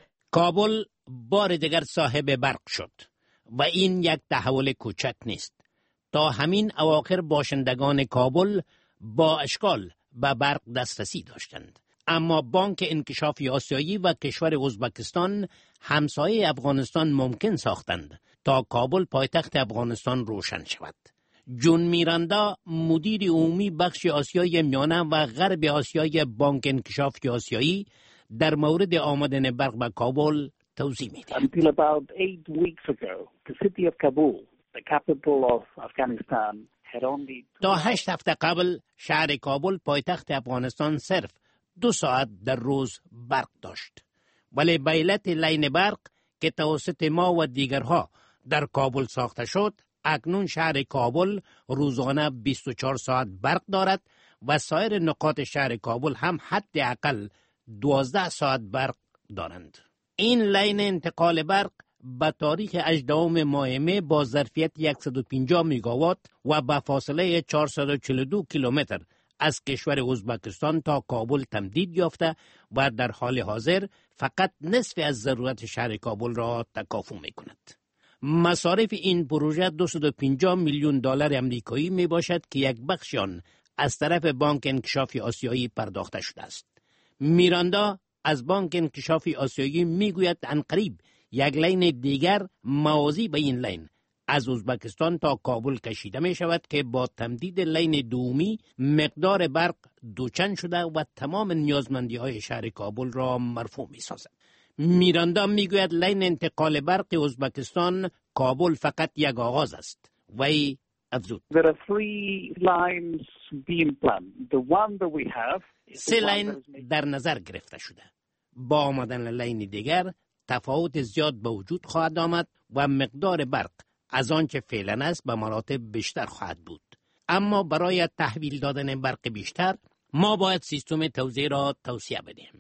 کابل بار دیگر صاحب برق شد. و این یک تحول کوچک نیست. تا همین اواخر باشندگان کابل با اشکال به برق دسترسی داشتند. اما بانک انکشاف آسیایی و کشور ازبکستان همسایه افغانستان ممکن ساختند تا کابل پایتخت افغانستان روشن شود. جون میراندا مدیر عمومی بخش آسیای میانه و غرب آسیای بانک انکشاف آسیایی در مورد آمدن برق به کابل توضیح میده. Until about 8 weeks ago, the city of Kabul, the capital of Afghanistan, had only تا 8 هفته قبل شهر کابل پایتخت افغانستان صرف 2 ساعت در روز برق داشت. ولی به علت لین برق که توسط ما و دیگرها در کابل ساخته شد، اکنون شهر کابل روزانه 24 ساعت برق دارد و سایر نقاط شهر کابل هم حداقل 12 ساعت برق دارند. این لین انتقال برق به تاریخ 18 ماه می با ظرفیت 150 میگاوات و به فاصله 442 کیلومتر از کشور ازبکستان تا کابل تمدید یافته و در حال حاضر فقط نصف از ضرورت شهر کابل را تکافو می کند. مصارف این پروژه 250 میلیون دلار امریکایی می باشد که یک بخش آن از طرف بانک انکشاف آسیایی پرداخته شده است. میراندا از بانک انکشاف آسیایی میگوید عنقریب یک لین دیگر موازی به این لین از ازبکستان تا کابل کشیده می شود که با تمدید لین دومی مقدار برق دوچند شده و تمام نیازمندی های شهر کابل را مرفوع می سازد. میراندا میگوید لین انتقال برق ازبکستان کابل فقط یک آغاز است. وی افزود there are 3 lines being planned. The one that we have 3 لین در نظر گرفته شده. با آمدن لین دیگر تفاوت زیاد به وجود خواهد آمد و مقدار برق از آنچه فعلا است به مراتب بیشتر خواهد بود. اما برای تحویل دادن برق بیشتر ما باید سیستم توزیع را توسعه بدیم.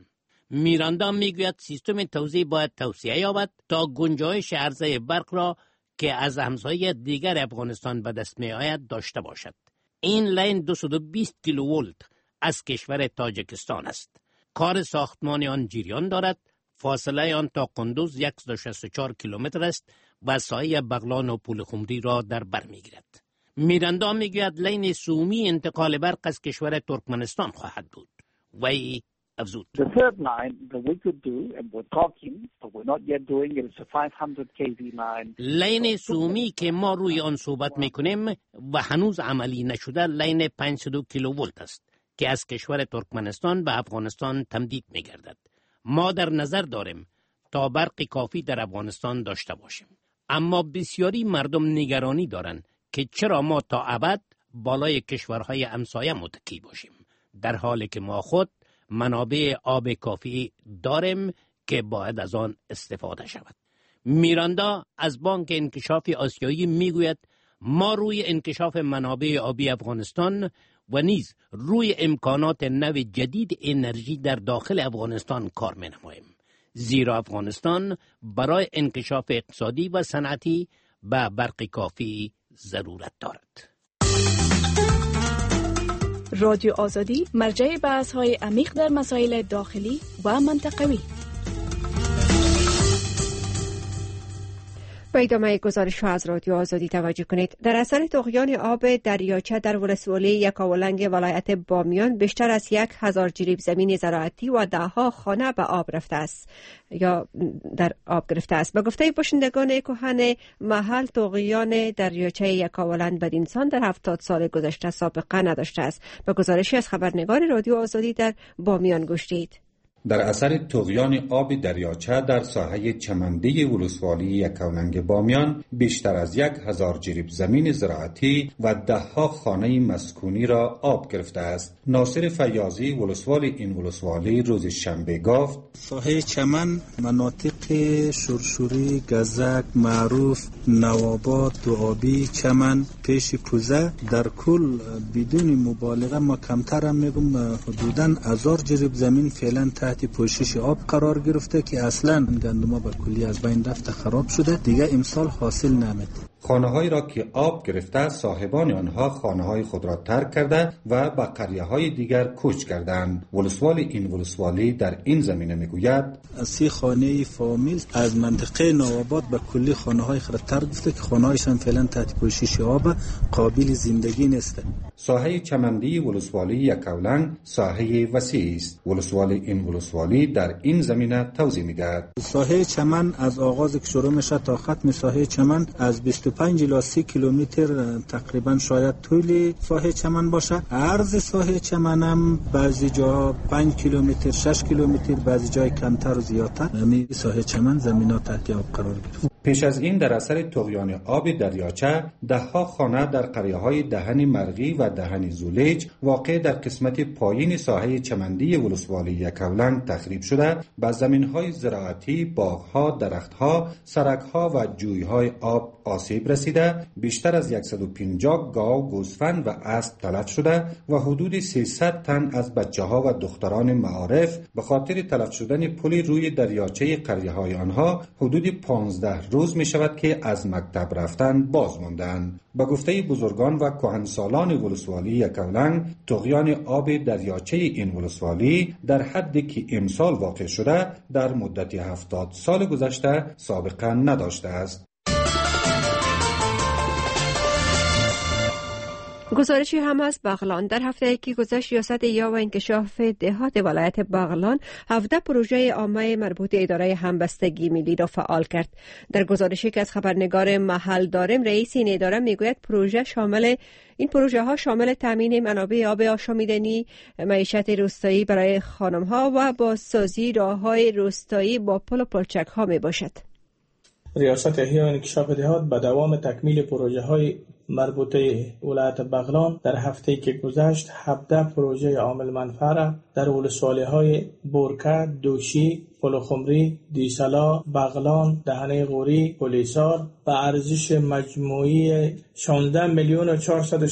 میراندا میگوید سیستم توزیع باید توسعه یابد تا گنجایش عرضه برق را که از همسایه دیگر افغانستان به دست می آید داشته باشد. این لین 220 کیلوولت از کشور تاجیکستان است. کار ساختمان آن جریان دارد. فاصله آن تا قندوز 164 کیلومتر است و سایه بغلان و پولخمری را در بر میگیرد. میراندا میگوید لین سومی انتقال برق از کشور ترکمنستان خواهد بود. وی افزود The third line that we could do, and we're talking, but we're not yet doing it, is a 500 kV line. لین سومی که ما روی آن صحبت میکنیم و هنوز عملی نشده لین 500 کیلوولت است که از کشور ترکمنستان به افغانستان تمدید میگردد. ما در نظر داریم تا برق کافی در افغانستان داشته باشیم. اما بسیاری مردم نگرانی دارند که چرا ما تا ابد بالای کشورهای همسایه متکی باشیم، در حالی که ما خود منابع آب کافی داریم که باید از آن استفاده شود. میراندا از بانک انکشاف آسیایی میگوید ما روی انکشاف منابع آبی افغانستان و نیز روی امکانات نو جدید انرژی در داخل افغانستان کار می‌نماییم، زیرا افغانستان برای انکشاف اقتصادی و صنعتی به برق کافی ضرورت دارد. رادیو آزادی مرجع بحث‌های عمیق در مسائل داخلی و منطقوی. به ادامه گزارش از رادیو آزادی توجه کنید. در اثر طغیان آب دریاچه در ولسوالی یکاولنگ ولایت بامیان بیشتر از 1000 جریب زمین زراعتی و دهها خانه به آب رفته است یا در آب گرفته است. به گفته باشندگان کهن محل، طغیان دریاچه یکاولنگ بدینسان در 70 سال گذشته سابقه نداشته است. به گزارشی از خبرنگار رادیو آزادی در بامیان گوش دید. در اثر طغیان آب دریاچه در ساحه چمنده ولسوالی یکاولنگ بامیان بیشتر از 1000 جریب زمین زراعتی و دهها خانه مسکونی را آب گرفته است. ناصر فیاضی ولسوالی این ولسوالی روز شنبه گفت ساحه چمن، مناطق شرشوری، گزک، معروف، نواباد، دوآبی، چمن، پیش پوزه در کل بدون مبالغه ما کمتر هم میگم حدوداً 1000 جریب زمین فعلا تحت پوشش آب قرار گرفته که اصلا گندم به کلی از بین رفته، خراب شده، دیگه امسال حاصل نمیده. خانه‌هایی را که آب گرفته صاحبان آنها خانه‌های خود را ترک کرده و به قریه‌های دیگر کوچ کردند. ولسوالی این ولسوالی در این زمینه میگوید 30 خانه فامیل از منطقه نواباد به کلی خانه‌های خود ترک گرفته که خانه‌هایشان فعلا تحت پوشش آب، قابل زندگی نیست. ساحه چمندی ولسوالی یکاولنگ ساحه وسیعی است. ولسوالی این ولسوالی در این زمینه توضیح می‌دهد. ساحه چمن از آغاز که شروع میشه تا ختم ساحه چمن از 25 الی 30 کیلومتر تقریبا شاید طول ساحه چمن باشه. عرض ساحه چمن هم بعضی جا 5 کیلومتر، 6 کیلومتر، بعضی جای کمتر و زیادتر. همین ساحه چمن زمینات تحت آب قرار گرفت. پیش از این در اثر طغیان آب دریاچه دهها خانه در قریه‌های دهن مرغی و دهن زولیج واقع در قسمت پایین ساحه چمندی ولسوالی یکاولنگ تخریب شده، به زمین‌های زراعتی، باغ‌ها، درخت‌ها، سرک‌ها و جوی‌های آب آسیب رسیده. بیشتر از 150 گاو، گوسفند و اسب تلف شده و حدود 300 تن از بچه‌ها و دختران معارف به خاطر تلف شدن پلی روی دریاچه قریه‌های آنها حدود 15 روز می شود که از مکتب رفتن باز ماندند. به گفته بزرگان و کهنسالان ولسوالی یکاولنگ، طغیان آب دریاچه این ولسوالی در حدی که امسال واقع شده در مدت 70 سال گذشته سابقه نداشته است. گزارشی هم از بغلان. در هفته که گذشت ریاست یا و انکشاف دهات ولایت بغلان 17 پروژه عامه مربوط اداره همبستگی ملی را فعال کرد. در گزارشی که از خبرنگار محل داریم، رئیس این اداره میگوید این پروژه ها شامل تامین منابع آب آشامیدنی، معیشت روستایی برای خانم ها و بازسازی راههای روستایی با پل و پلچک ها می باشد. ریاست احیا و انکشاف دهات به دوام تکمیل پروژه های مربوطه ولایت بغلان در هفته که گذشت 17 پروژه عامل منفعه را در ولسوالی های بورکه، دوشی، پلخمری، دیسلا، بغلان، دهنه غوری، پلیسار به ارزش مجموعی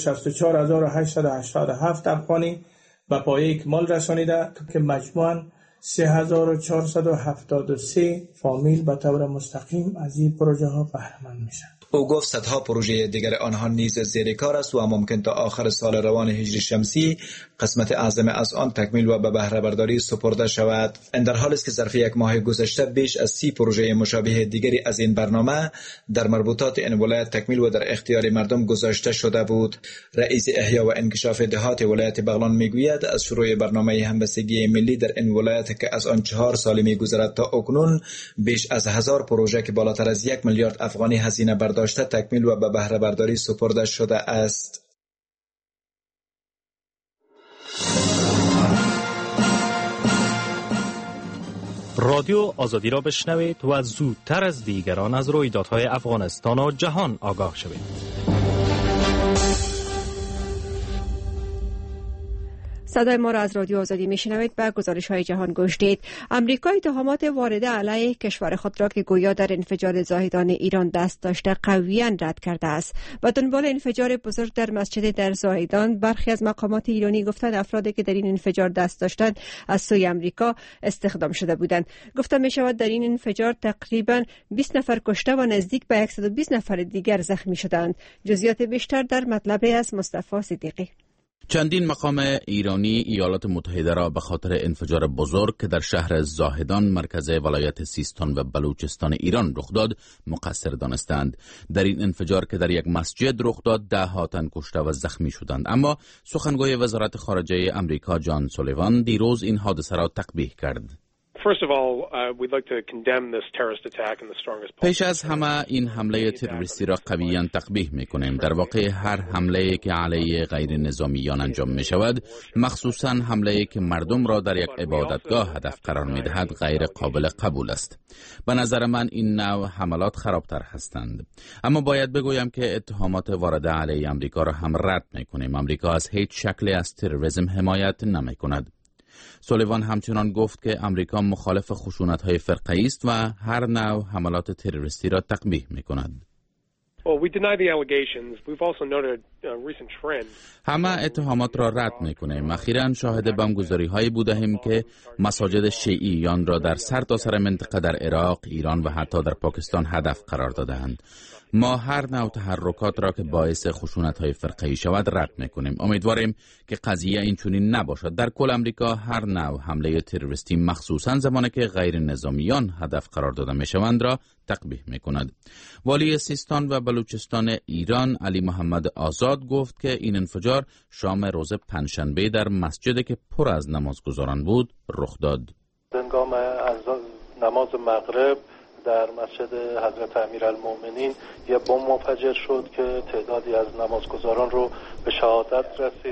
16,464,887 افغانی به پایه اکمال رسانیده که مجموعاً 3473 فامیل به طور مستقیم از این پروژه ها بهره مند میشن. او گفت صدها پروژه دیگر آنها نیز زیر کار است و ممکن تا آخر سال روان هجری شمسی قسمت اعظم از آن تکمیل و به بهره برداری سپرده شود. این در حالی است که ظرف یک ماه گذشته بیش از 30 پروژه مشابه دیگری از این برنامه در مربوطات این ولایت تکمیل و در اختیار مردم گذاشته شده بود. رئیس احیا و انکشاف دهات ولایت بغلان میگوید از شروع برنامه همبستگی ملی در این ولایت که از آن 4 سال میگذرد تا اکنون بیش از 1000 پروژه که بالاتر از 1 میلیارد افغانی هزینه داشته تکمیل و به بهره برداری سپرده شده است. رادیو آزادی را بشنوید و زودتر از دیگران از رویدادهای افغانستان و جهان آگاه شوید. صدای ما را از رادیو آزادی میشنوید. به گزارش‌های جهان گوش دید. امریکا اتهامات وارده علیه کشور خود را که گویا در انفجار زاهدان ایران دست داشته قویاً رد کرده است. به دنبال انفجار بزرگ در مسجد در زاهدان، برخی از مقامات ایرانی گفتند افرادی که در این انفجار دست داشتند از سوی امریکا استخدام شده بودند. گفته می شود در این انفجار تقریباً 20 نفر کشته و نزدیک به 120 نفر دیگر زخمی شدند. جزئیات بیشتر در مطلب از مصطفی صدیقی. چندین مقام ایرانی ایالات متحده را به خاطر انفجار بزرگ که در شهر زاهدان مرکز ولایت سیستان و بلوچستان ایران رخ داد مقصر دانستند. در این انفجار که در یک مسجد رخ داد 10 تن کشته و زخمی شدند، اما سخنگوی وزارت خارجه امریکا جان سولیوان دیروز این حادثه را تقبیح کرد. پیش از همه این حمله تروریستی را قویاً تقبیح می‌کنیم. در واقع هر حمله‌ای که علیه غیر نظامیان انجام می‌شود، مخصوصاً حمله‌ای که مردم را در یک عبادتگاه هدف قرار می‌دهد، غیر قابل قبول است. به نظر من این نوع حملات خرابتر هستند. اما باید بگویم که اتهامات وارده علیه امریکا را هم رد می‌کنیم. امریکا از هیچ شکلی از تروریسم حمایت نمی‌کند. سولیوان همچنان گفت که امریکا مخالف خشونت‌های فرقه‌ای است و هر نوع حملات تروریستی را تقبیح می‌کند. همه اتهامات را رد می‌کنیم. اخیراً شاهد بمبگذاری‌هایی بودیم که مساجد شیعیان را در سرتاسر منطقه در عراق، ایران و حتی در پاکستان هدف قرار دادند. ما هر نوع تحرکات را که باعث خشونت‌های فرقه‌ای شود رد می‌کنیم. امیدواریم که قضیه اینچنین نباشد. در کل امریکا هر نوع حمله تروریستی مخصوصاً زمانی که غیر نظامیان هدف قرار داده می‌شوند را تقبیح می‌کند. والی سیستان و بلوچستان ایران علی محمد آزاد گفت که این انفجار شام روز پنجشنبه در مسجدی که پر از نمازگزاران بود رخ داد. هنگام اذان نماز مغرب در مسجد حضرت امیرالمومنین یه بمب منفجر شد که تعدادی از نمازگزاران رو به شهادت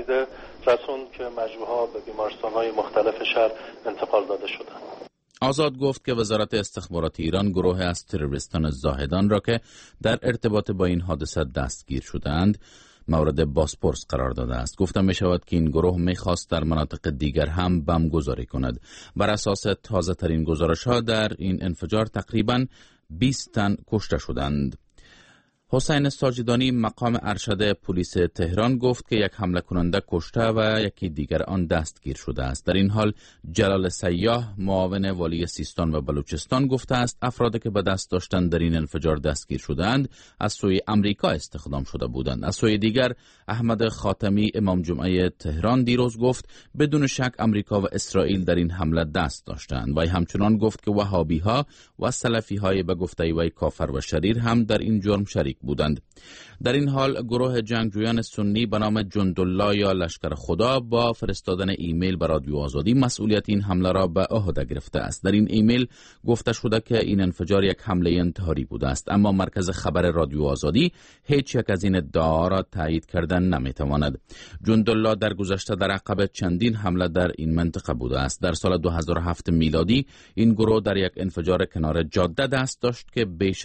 رسوند که مجروحها به بیمارستان‌های مختلف شهر انتقال داده شدند. آزاد گفت که وزارت استخبارات ایران گروه از تروریستان زاهدان را که در ارتباط با این حادثه دستگیر شدند مورد بازپرس قرار داده است. گفته می شود که این گروه می خواست در مناطق دیگر هم بم گذاری کند. بر اساس تازه ترین گزارش ها در این انفجار تقریباً 20 تن کشته شدند. حسین ساجدانی مقام ارشد پلیس تهران گفت که یک حمله کننده کشته و یکی دیگر آن دستگیر شده است. در این حال جلال سیاح معاون والی سیستان و بلوچستان گفته است افرادی که به دست داشتن در این انفجار دستگیر شدند از سوی امریکا استخدام شده بودند. از سوی دیگر احمد خاتمی امام جمعه تهران دیروز گفت بدون شک امریکا و اسرائیل در این حمله دست داشتند. وی همچنان گفت که وهابی ها و سلفی های به گفته وی کافر و شریر هم در این جرم شریک بودند. در این حال گروه جنگجویان سنی به نام جندالله یا لشکر خدا با فرستادن ایمیل به رادیو آزادی مسئولیت این حمله را به عهده گرفته است. در این ایمیل گفته شده که این انفجار یک حمله انتحاری بوده است، اما مرکز خبر رادیو آزادی هیچ یک از این ادعاها را تایید کردن نمیتواند. جندالله در گذشته در عقب چندین حمله در این منطقه بوده است. در سال 2007 میلادی این گروه در یک انفجار کنار جاده دست داشت که بیش از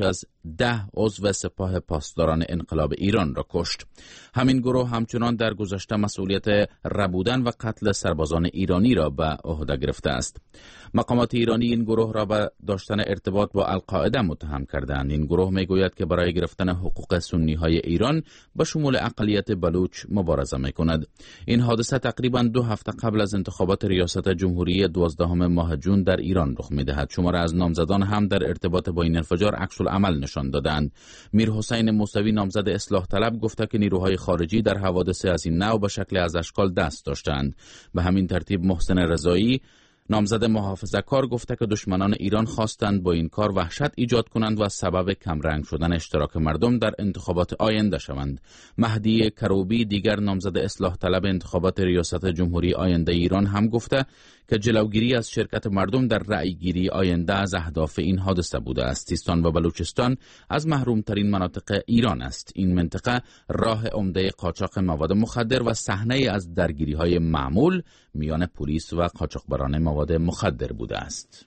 10 عضو سپاه پاسداران انقلاب ایران را کشت. همین گروه همچنان در گذشته مسئولیت ربودن و قتل سربازان ایرانی را به عهده گرفته است. مقامات ایرانی این گروه را به داشتن ارتباط با القاعده متهم کردند. این گروه میگوید که برای گرفتن حقوق سنی های ایران به شمول اقلیت بلوچ مبارزه میکند. این حادثه تقریبا 2 هفته قبل از انتخابات ریاست جمهوری 12 ماه جون در ایران رخ میدهد. شماره از نامزدان هم در ارتباط با این انفجار عکس العمل نشان دادند. میرحسین موسوی نامزد اصلاح طلب گفته که نیروهای خارجی در حوادث از این نوع به شکل از اشکال دست داشتند. به همین ترتیب محسن رضایی نامزد محافظه‌کار گفته که دشمنان ایران خواستند با این کار وحشت ایجاد کنند و سبب کمرنگ شدن اشتراک مردم در انتخابات آینده شوند. مهدی کروبی دیگر نامزد اصلاح طلب انتخابات ریاست جمهوری آینده ایران هم گفته که جلوگیری از شرکت مردم در رأیگیری آینده از اهداف این حادثه بوده است. سیستان و بلوچستان از محرومترین مناطق ایران است. این منطقه راه عمده قاچاق مواد مخدر و صحنه از درگیری‌های معمول میان پلیس و قاچاقبران مواد مخدر بوده است.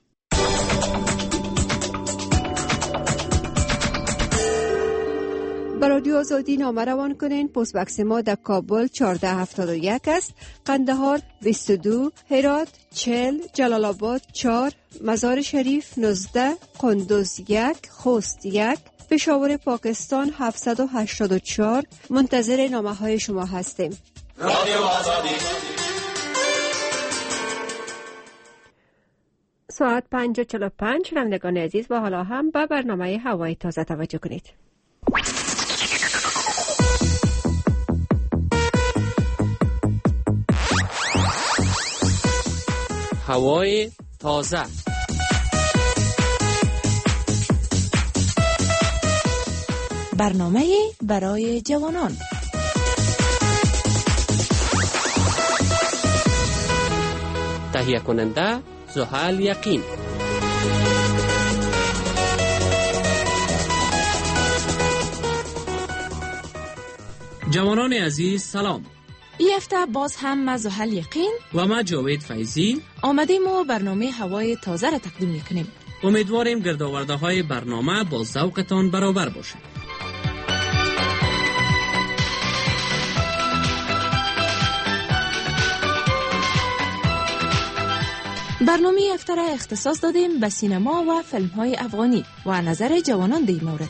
با رادیو آزادی نامه روان کنین. پست بکس ما در کابل 1471 است، قندهار 22، هرات 40، جلال آباد 4، مزار شریف 19، قندوز 1، خوست 1، پشاور پاکستان 784. منتظر نامه های شما هستیم. رادیو آزادی. ساعت 5:45. شنوندگان عزیز و حالا هم به برنامه هوای تازه توجه کنید. هوای تازه. برنامه برای جوانان. تهیه کننده زحل یقین. جوانان عزیز سلام. این هفته باز هم ما زحل یقین و ما جاوید فیضی آمدیم و برنامه هوای تازه را تقدیم میکنیم. امیدواریم گردآورده های برنامه با ذوقتان برابر باشد. برنامه هفته را اختصاص دادیم به سینما و فیلم های افغانی و نظر جوانان در این مورد.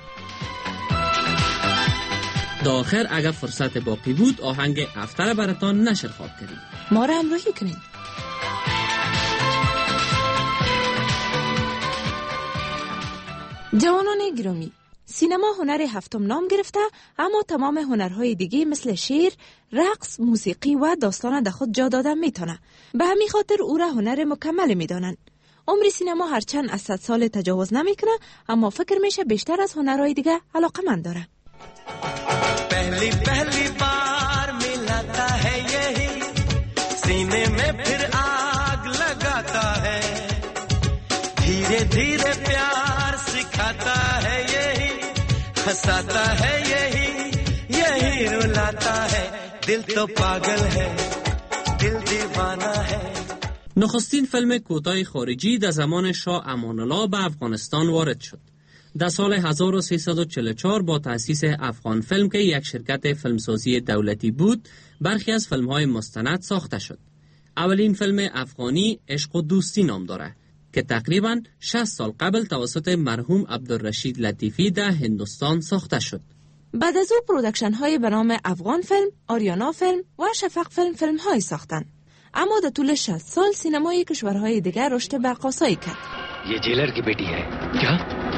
تا آخر اگر فرصت باقی بود آهنگ هفته را براتان نشر خواب کردیم. ما را همراهی کنید. جوانان گرامی، سینما هنر هفتم نام گرفته، اما تمام هنرهای دیگه مثل شعر، رقص، موسیقی و داستان در خود جا دادن میتونه. به همین خاطر او را هنر مکمل میدانن. عمر سینما هرچند از 100 سال تجاوز نمیکنه، اما فکر میشه بیشتر از هنرهای دیگه علاقمند داره. पहली पहली बार मिलाता है यही सीने में फिर आग लगाता है धीरे धीरे प्यार सिखाता है यही हंसाता है यही यही रुलाता है दिल तो पागल है दिल दीवाना है. نخستین فیلم کوتاه خارجی در زمان شاه امان الله به افغانستان وارد شد. در سال 1344 با تأسیس افغان فیلم که یک شرکت فیلمسازی دولتی بود، برخی از فیلم‌های مستند ساخته شد. اولین فیلم افغانی عشق و دوستی نام داره که تقریباً 60 سال قبل توسط مرحوم عبدالرشید لطیفی در هندوستان ساخته شد. بعد از او پرودکشن های به نام افغان فیلم، آریانا فیلم و شفق فیلم های ساختن. اما در طول 60 سال سینمای کشورهای دیگر رشد برقاسایی کرد. ये जेलर की बेटी है क्या?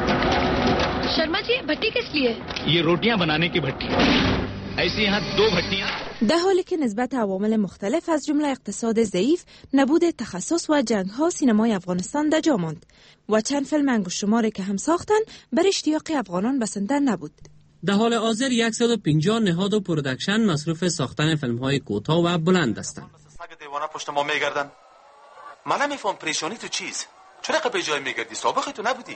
शर्मा जी भट्टी किस लिए? ये रोटियां बनाने की भट्टी है. ऐसी यहाँ 2 भट्टियां. در حالی که نسبت عوامل مختلف از جمله اقتصاد ضعیف، نبود تخصص و جنگ‌ها سینمای افغانستان در جا ماند و چند فیلم انگشتشماری که هم ساختن بر اشتیاق افغانان بسنده نبود. در حال حاضر 150 نهاد و پرودکشن مصروف ساختن فیلم‌های کوتاه و بلند هستند. دیوانه پشت ما میگردن. من نمیفهم پریشانی تو چیز؟ چرا به جای میگردی؟ سابقه تو نبودی؟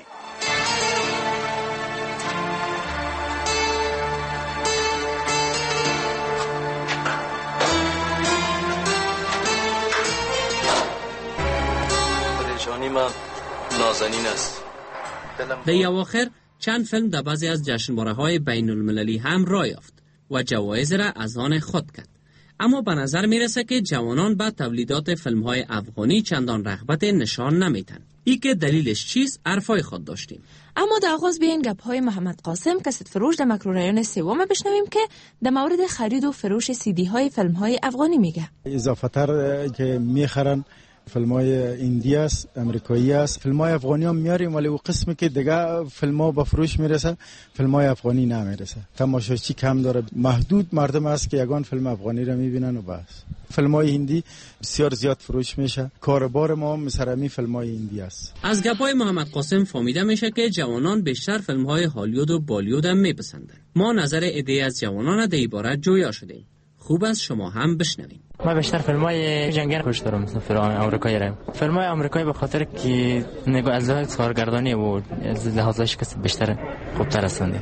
پریشانی من نازنین است. در اواخر چند فیلم در بعضی از جشنواره‌های بین المللی هم راه یافت و جوایز را از آن خود کرد. اما به نظر میرسه که جوانان به تولیدات فیلم‌های افغانی چندان رغبت نشان نمیدن. ای که دلیلش چیست؟ عرفای خود داشتیم. اما در آغاز بیاین گپ‌های محمد قاسم کست فروش در مکروریان سوم بشنویم که در مورد خرید و فروش CD های فیلم‌های افغانی میگه. اضافه تر که میخرن فیلم‌های هندی است، امریکایی است، فیلم‌های افغانی هم میاریم ولی او قسمی که دیگه فیلم‌ها به فروش میرسه فیلم‌های افغانی نمیرسه. تماشاچی کم داره، محدود مردم است که یگان فیلم افغانی را میبینن و بس. فیلم‌های هندی بسیار زیاد فروش میشه. کاربار ما مثلا فیلم‌های هندی است. از گپ‌های محمد قاسم فهمیده میشه که جوانان بیشتر فیلم‌های هالیوود و بالیوود هم میپسندن. ما نظر عده از جوانان در این باره جویا شدیم. خوب است شما هم بشنوید. ما بیشتر فیلم‌های جنگی خوش دارم، مثلا فیلم آمریکایی را. فیلم‌های آمریکایی به خاطر که نگاه از لحاظ کارگردانی و از لحاظش کسی بیشتر خوبتر هستند.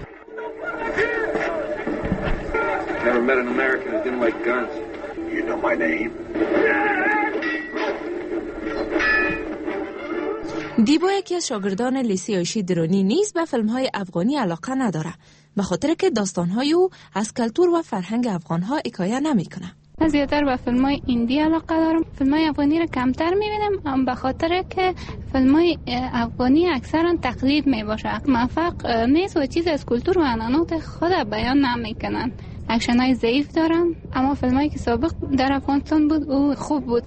Never met an American who didn't like guns. You know my name. دیبا یکی از شاگردان لیسه آیشی درونی نیز به فیلم‌های افغانی علاقه نداره، به خاطر که داستان‌های او از کلتور و فرهنگ افغان‌ها حکایت نمی‌کنه. من زیادتر به فیلم‌های هندی علاقه دارم. فیلم‌های افغانی را کمتر می‌بینم به خاطر که فیلم‌های افغانی اکثرا تقلید میباشه، موفق نیست و چیز از کلتور و عنعنات خود بیان نمی‌کنن. اکشن‌های ضعیف دارن، اما فیلم‌هایی که سابق در افغانستان بود او خوب بود.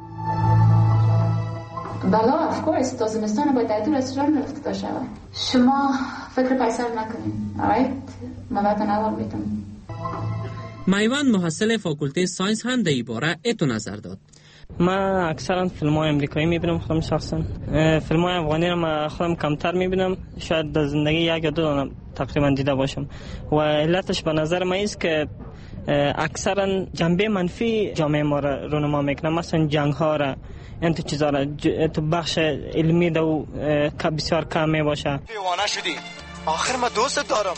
بلا افکورس تا زمستان باید در دور رستوران افتتاح شود. شما فکر پیسر نکنید. ما بهتون اول میتونم. میوند محصل فاکولته ساینس هم در این باره اتو نظر داد. من اکثرا فیلم‌های امریکایی میبینم خودم شخصا. فیلم‌های افغانی رو من خودم کمتر میبینم، شاید در زندگی یک یا دو دانه تقریبا دیده باشم و علتش به نظر من است که اکثرا جنبه منفی جامعه ما را رونما میکنه، مثلا جنگ ها را این تو چیزا را تو بخش علمی دو که بسیار کم می باشه. دیوانه شدی، آخر من دوست دارم.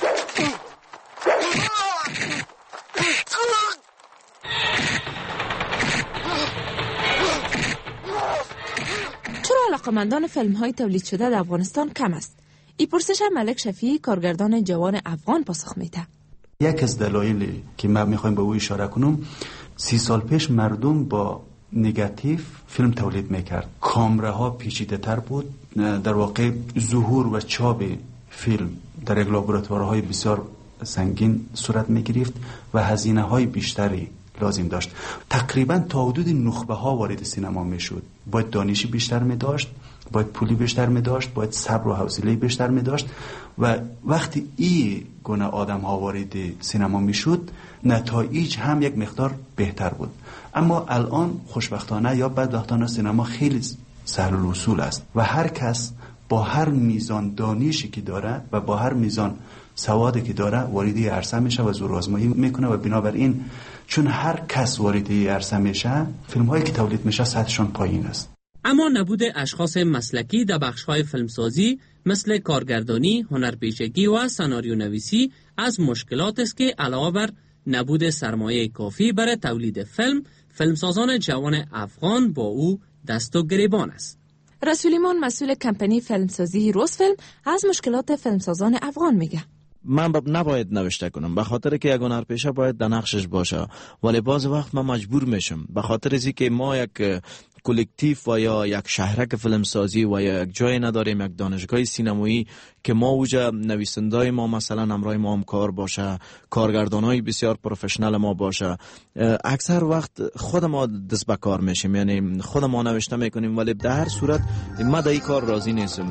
چرا علاقمندان فیلم‌های تولید شده در افغانستان کم است؟ این پرسش ملک شفیعی کارگردان جوان افغان پاسخ میده. یک از دلایلی که ما میخوایم به او اشاره کنم، 30 سال پیش مردم با نگاتیو فیلم تولید میکرد، کامراها پیچیده تر بود، در واقع ظهور و چاپ فیلم در یک لابراتوارهای بسیار سنگین صورت میگرفت و هزینه های بیشتری لازم داشت. تقریبا تا حدود نخبه ها وارد سینما میشد، باید دانشی بیشتر می داشت، باید پولی بیشتر می داشت، باید صبر و حوصله بیشتر می داشت و وقتی این گونه آدم ها وارد سینما می شد نتایج هم یک مقدار بهتر بود. اما الان خوشبختانه یا بدبختانه سینما خیلی سهل الوصول است و هر کس با هر میزان دانشی که داره و با هر میزان سوادی که داره وارد عرصه میشه و زورآزمایی میکنه و بنابراین چون هر کس وارد عرصه میشه فیلم هایی که تولید میشه سطحشون پایین است. اما نبود اشخاص مسلکی در بخش‌های فیلمسازی مثل کارگردانی، هنرپیشگی و سناریو نویسی از مشکلات است که علاوه بر نبود سرمایه کافی برای تولید فیلمسازان جوان افغان با او دست و گریبان است. رسولیمان مسئول کمپانی فیلمسازی روزفیلم از مشکلات فیلمسازان افغان میگه. من نباید نوشته کنم به خاطر که یک هنرپیشه باید در نقشش باشه، ولی باز وقت من مجبور میشم به خاطر از اینکه ما یک کلکتیو و یا یک شهرک فیلمسازی و یا یک جای نداریم، یک دانشگاه سینمایی که ما اوجا نویسندای ما مثلا همراه ما همکار باشه، کارگردانای بسیار پروفشنال ما باشه، اکثر وقت خود ما دست به کار میشیم، یعنی خود ما نوشته میکنیم، ولی در هر صورت ما در این کار راضی نیستم.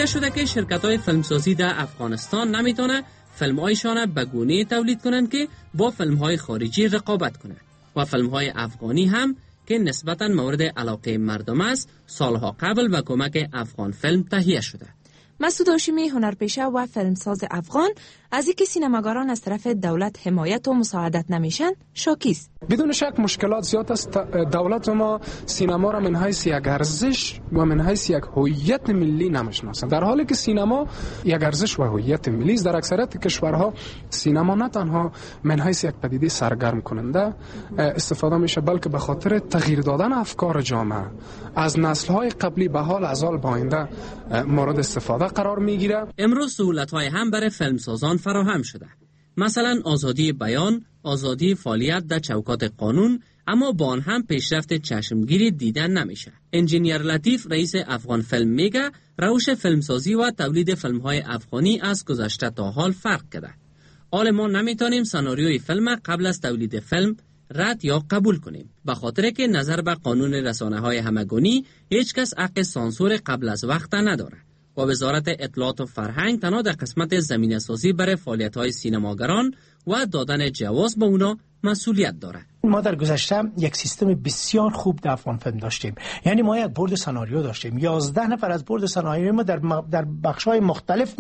دیده شده که شرکت‌های فیلمسازی در افغانستان نمیتونه فیلم‌هایشان به گونه‌ای تولید کنند که با فیلم‌های خارجی رقابت کنند و فیلم‌های افغانی هم که نسبتاً مورد علاقه مردم است سالها قبل به کمک افغان فیلم تهیه شده. مسعود هاشمی هنرپیشه و فیلمساز افغان از اینکه سینماگران از طرف دولت حمایت و مساعدت نمیشن شاکی است. بدون شک مشکلات زیاد است. دولت ما سینما را من حیث یک ارزش و من حیث یک هویت ملی نمیشناسند، در حالی که سینما یک ارزش و هویت ملی است. در اکثریت کشورها سینما نه تنها من حیث یک پدیده سرگرم کننده استفاده میشه، بلکه به خاطر تغییر دادن افکار جامعه از نسل‌های قبلی به حال از حال آینده مورد استفاده قرار میگیره. امروز سهولت‌های هم برای فیلمسازان فراهم شده، مثلا آزادی بیان، آزادی فعالیت در چوکات قانون، اما با آن هم پیشرفت چشمگیری دیدن نمیشه. انجینیر لطیف رئیس افغان فیلم میگه روش فیلمسازی و تولید فیلم‌های افغانی از گذشته تا حال فرق کرده. حال ما نمیتونیم سناریوی فیلم قبل از تولید فیلم رد یا قبول کنیم، به خاطر که نظر به قانون رسانه‌های همگانی هیچ کس حق سانسور قبل از وقت نداره و وزارت اطلاعات و فرهنگ تنها در قسمت زمینه سازی برای فعالیت‌های سینماگران و دادن جواز به اونا مسئولیت داره. ما در گذشته یک سیستم بسیار خوب در افغان فیلم داشتیم، یعنی ما یک بورد سناریو داشتیم، 11 نفر از بورد سناریو ما در بخش‌های مختلف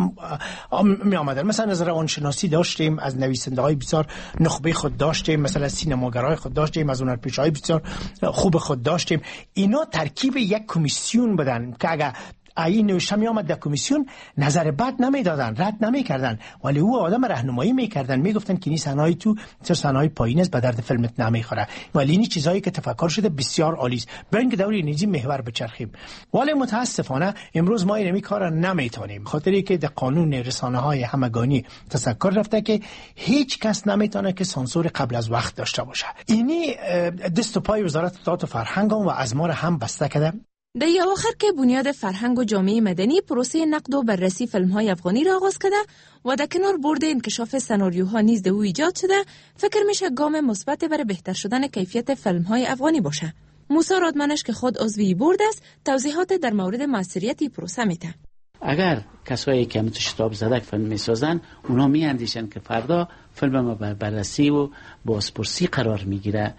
می آمدن. مثلا از روانشناسی داشتیم، از نویسنده‌های بسیار نخبه خود داشتیم، مثلا از سینماگرای خود داشتیم، از هنرپیشه‌های بسیار خوب خود داشتیم. اینا ترکیب یک کمیسیون بودن که اگر این نوشته می آمد در کمیسیون نظر بد نمی دادن، رد نمی کردن، ولی او آدم راهنمایی می کردن، می گفتن که این صحنه‌ای تو صحنه‌های پایین است، به درد فیلمت نمی خوره، ولی این چیزایی که تفکر شده بسیار عالی است، بریم که دوری نیزی محور بچرخیم. ولی متاسفانه امروز ما این کارا نمیتونیم، خاطری که در قانون رسانه‌های همگانی تذکر رفته که هیچ کس نمیتونه که سانسور قبل از وقت داشته باشه. اینی دست و پای وزارت اطلاعات و فرهنگ و از ما هم بسته کرده. در آخر که بنیاد فرهنگ و جامعه مدنی پروسه نقد و بررسی فیلم‌های افغانی را آغاز کرده و در کنار برد انکشاف سناریوها نیز در او ایجاد شده، فکر میشه گام مثبت برای بهتر شدن کیفیت فیلم‌های افغانی باشه. موسی رادمنش که خود عضو برد است، توضیحات در مورد موثریت پروسه میده. اگر کسایی که شتاب زده فیلم میسازن، اونا میاندیشن که فردا فیلم ما بررسی و بازپرسی قرار میگیره،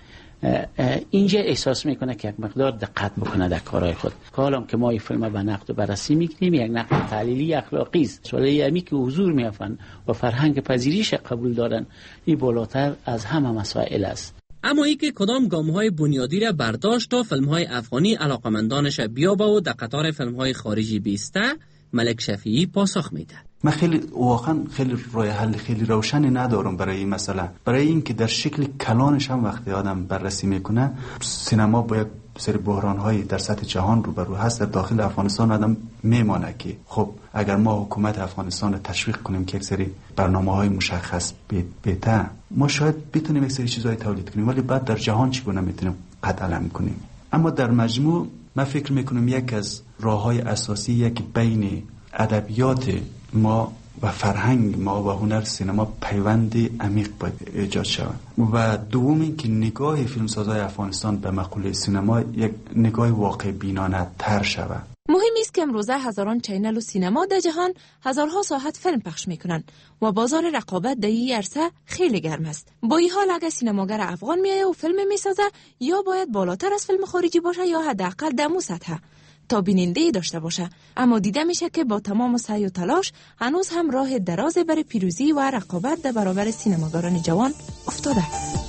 اینجا احساس میکنه که یک مقدار دقت بکنه در کارهای خود. حالا که ما این فیلم به نقد و بررسی میگیریم، یک نقد تحلیلی اخلاقی است، ولی امی که حضور میافن و فرهنگ پذیریش قبول دارن، این بالاتر از همه مسائل است. اما ای که کدام گام‌های بنیادی را برداشت تا فیلم‌های افغانی علاقمندانش بیابه و در قطار فیلم‌های خارجی بیسته، ملک شفیعی پاسخ میده. من واقعا خیلی راه حل خیلی روشنی ندارم برای این مسئله، برای اینکه در شکل کلانش هم وقتی آدم بررسی میکنه، سینما با یک سری بحران‌های در سطح جهان روبرو هست. در داخل افغانستان آدم میمانه که خب اگر ما حکومت افغانستان رو تشویق کنیم که یک سری برنامه‌های مشخص بده، ما شاید بتونیم یک سری چیزهای تولید کنیم، ولی بعد در جهان چگونه میتونیم قد علم کنیم؟ اما در مجموع من فکر میکنم یک از راه‌های اساسی یک بین ادبیات ما و فرهنگ ما و هنر سینما پیوند عمیق باید ایجاد شود و دوم اینکه نگاه فیلمسازهای افغانستان به مقوله سینما یک نگاه واقع بینانه تر شود. مهم است که امروزه هزاران چینل و سینما در جهان هزارها ساعت فیلم پخش میکنن و بازار رقابت در این عرصه خیلی گرم است. با این حال اگر سینماگر افغان میایه و فیلم میسازه، یا باید بالاتر از فیلم خارجی باشه یا حداقل دمو سطح تا بیننده داشته باشه. اما دیده میشه که با تمام سعی و تلاش هنوز هم راه دراز برای پیروزی و رقابت در برابر سینماگران جوان افتاده.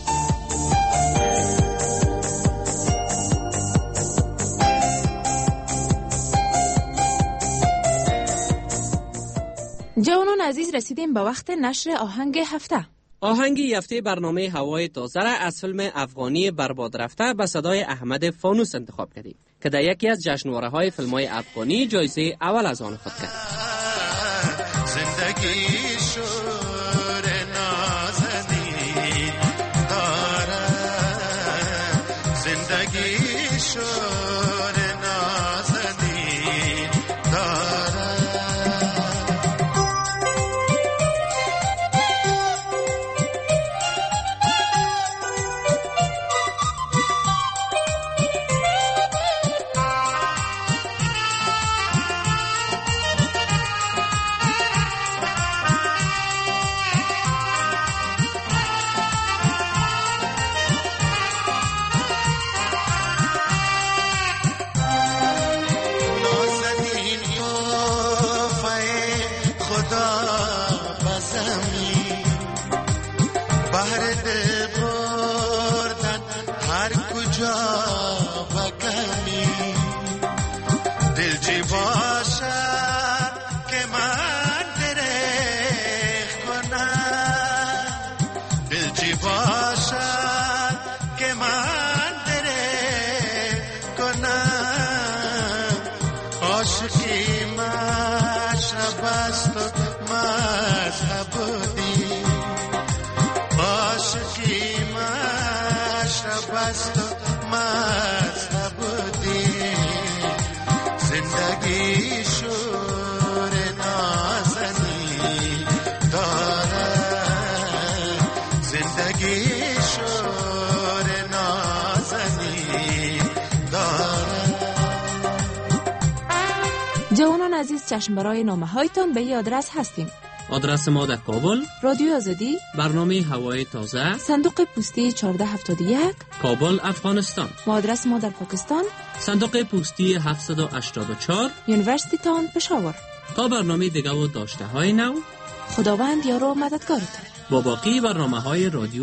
جوانان عزیز، رسیدیم به وقت نشر آهنگ هفته. آهنگ هفته برنامه هوای تازه را از فیلم افغانی برباد رفته به صدای احمد فانوس انتخاب کردیم که در یکی از جشنواره‌های فیلم‌های افغانی جایزه اول از آن خود کرد. زندگی شور نازنین داره، زندگی شور نازنین داره. جا بکنی دل چی باشد که من درخ کنم دل چی باشد که من درخ کنم عاشقی مشرب است و مذهب دی عاشقی مشرب است و مذهب دی زندگی شور نازنی دارد زندگی شور نازنی دارد. جوانان عزیز، چشم برای نامه هایتان به این آدرس هستیم. آدرس ما در کابل، رادیو آزادی، برنامه هوای تازه، صندوق پستی 1471، کابل، افغانستان. و آدرس ما در پاکستان، صندوق پستی 784، یونیورسیتی تاون، پشاور. تا برنامه دیگه و داشته های نو، خداوند یار و مددگارتان. با باقی برنامه های رادیو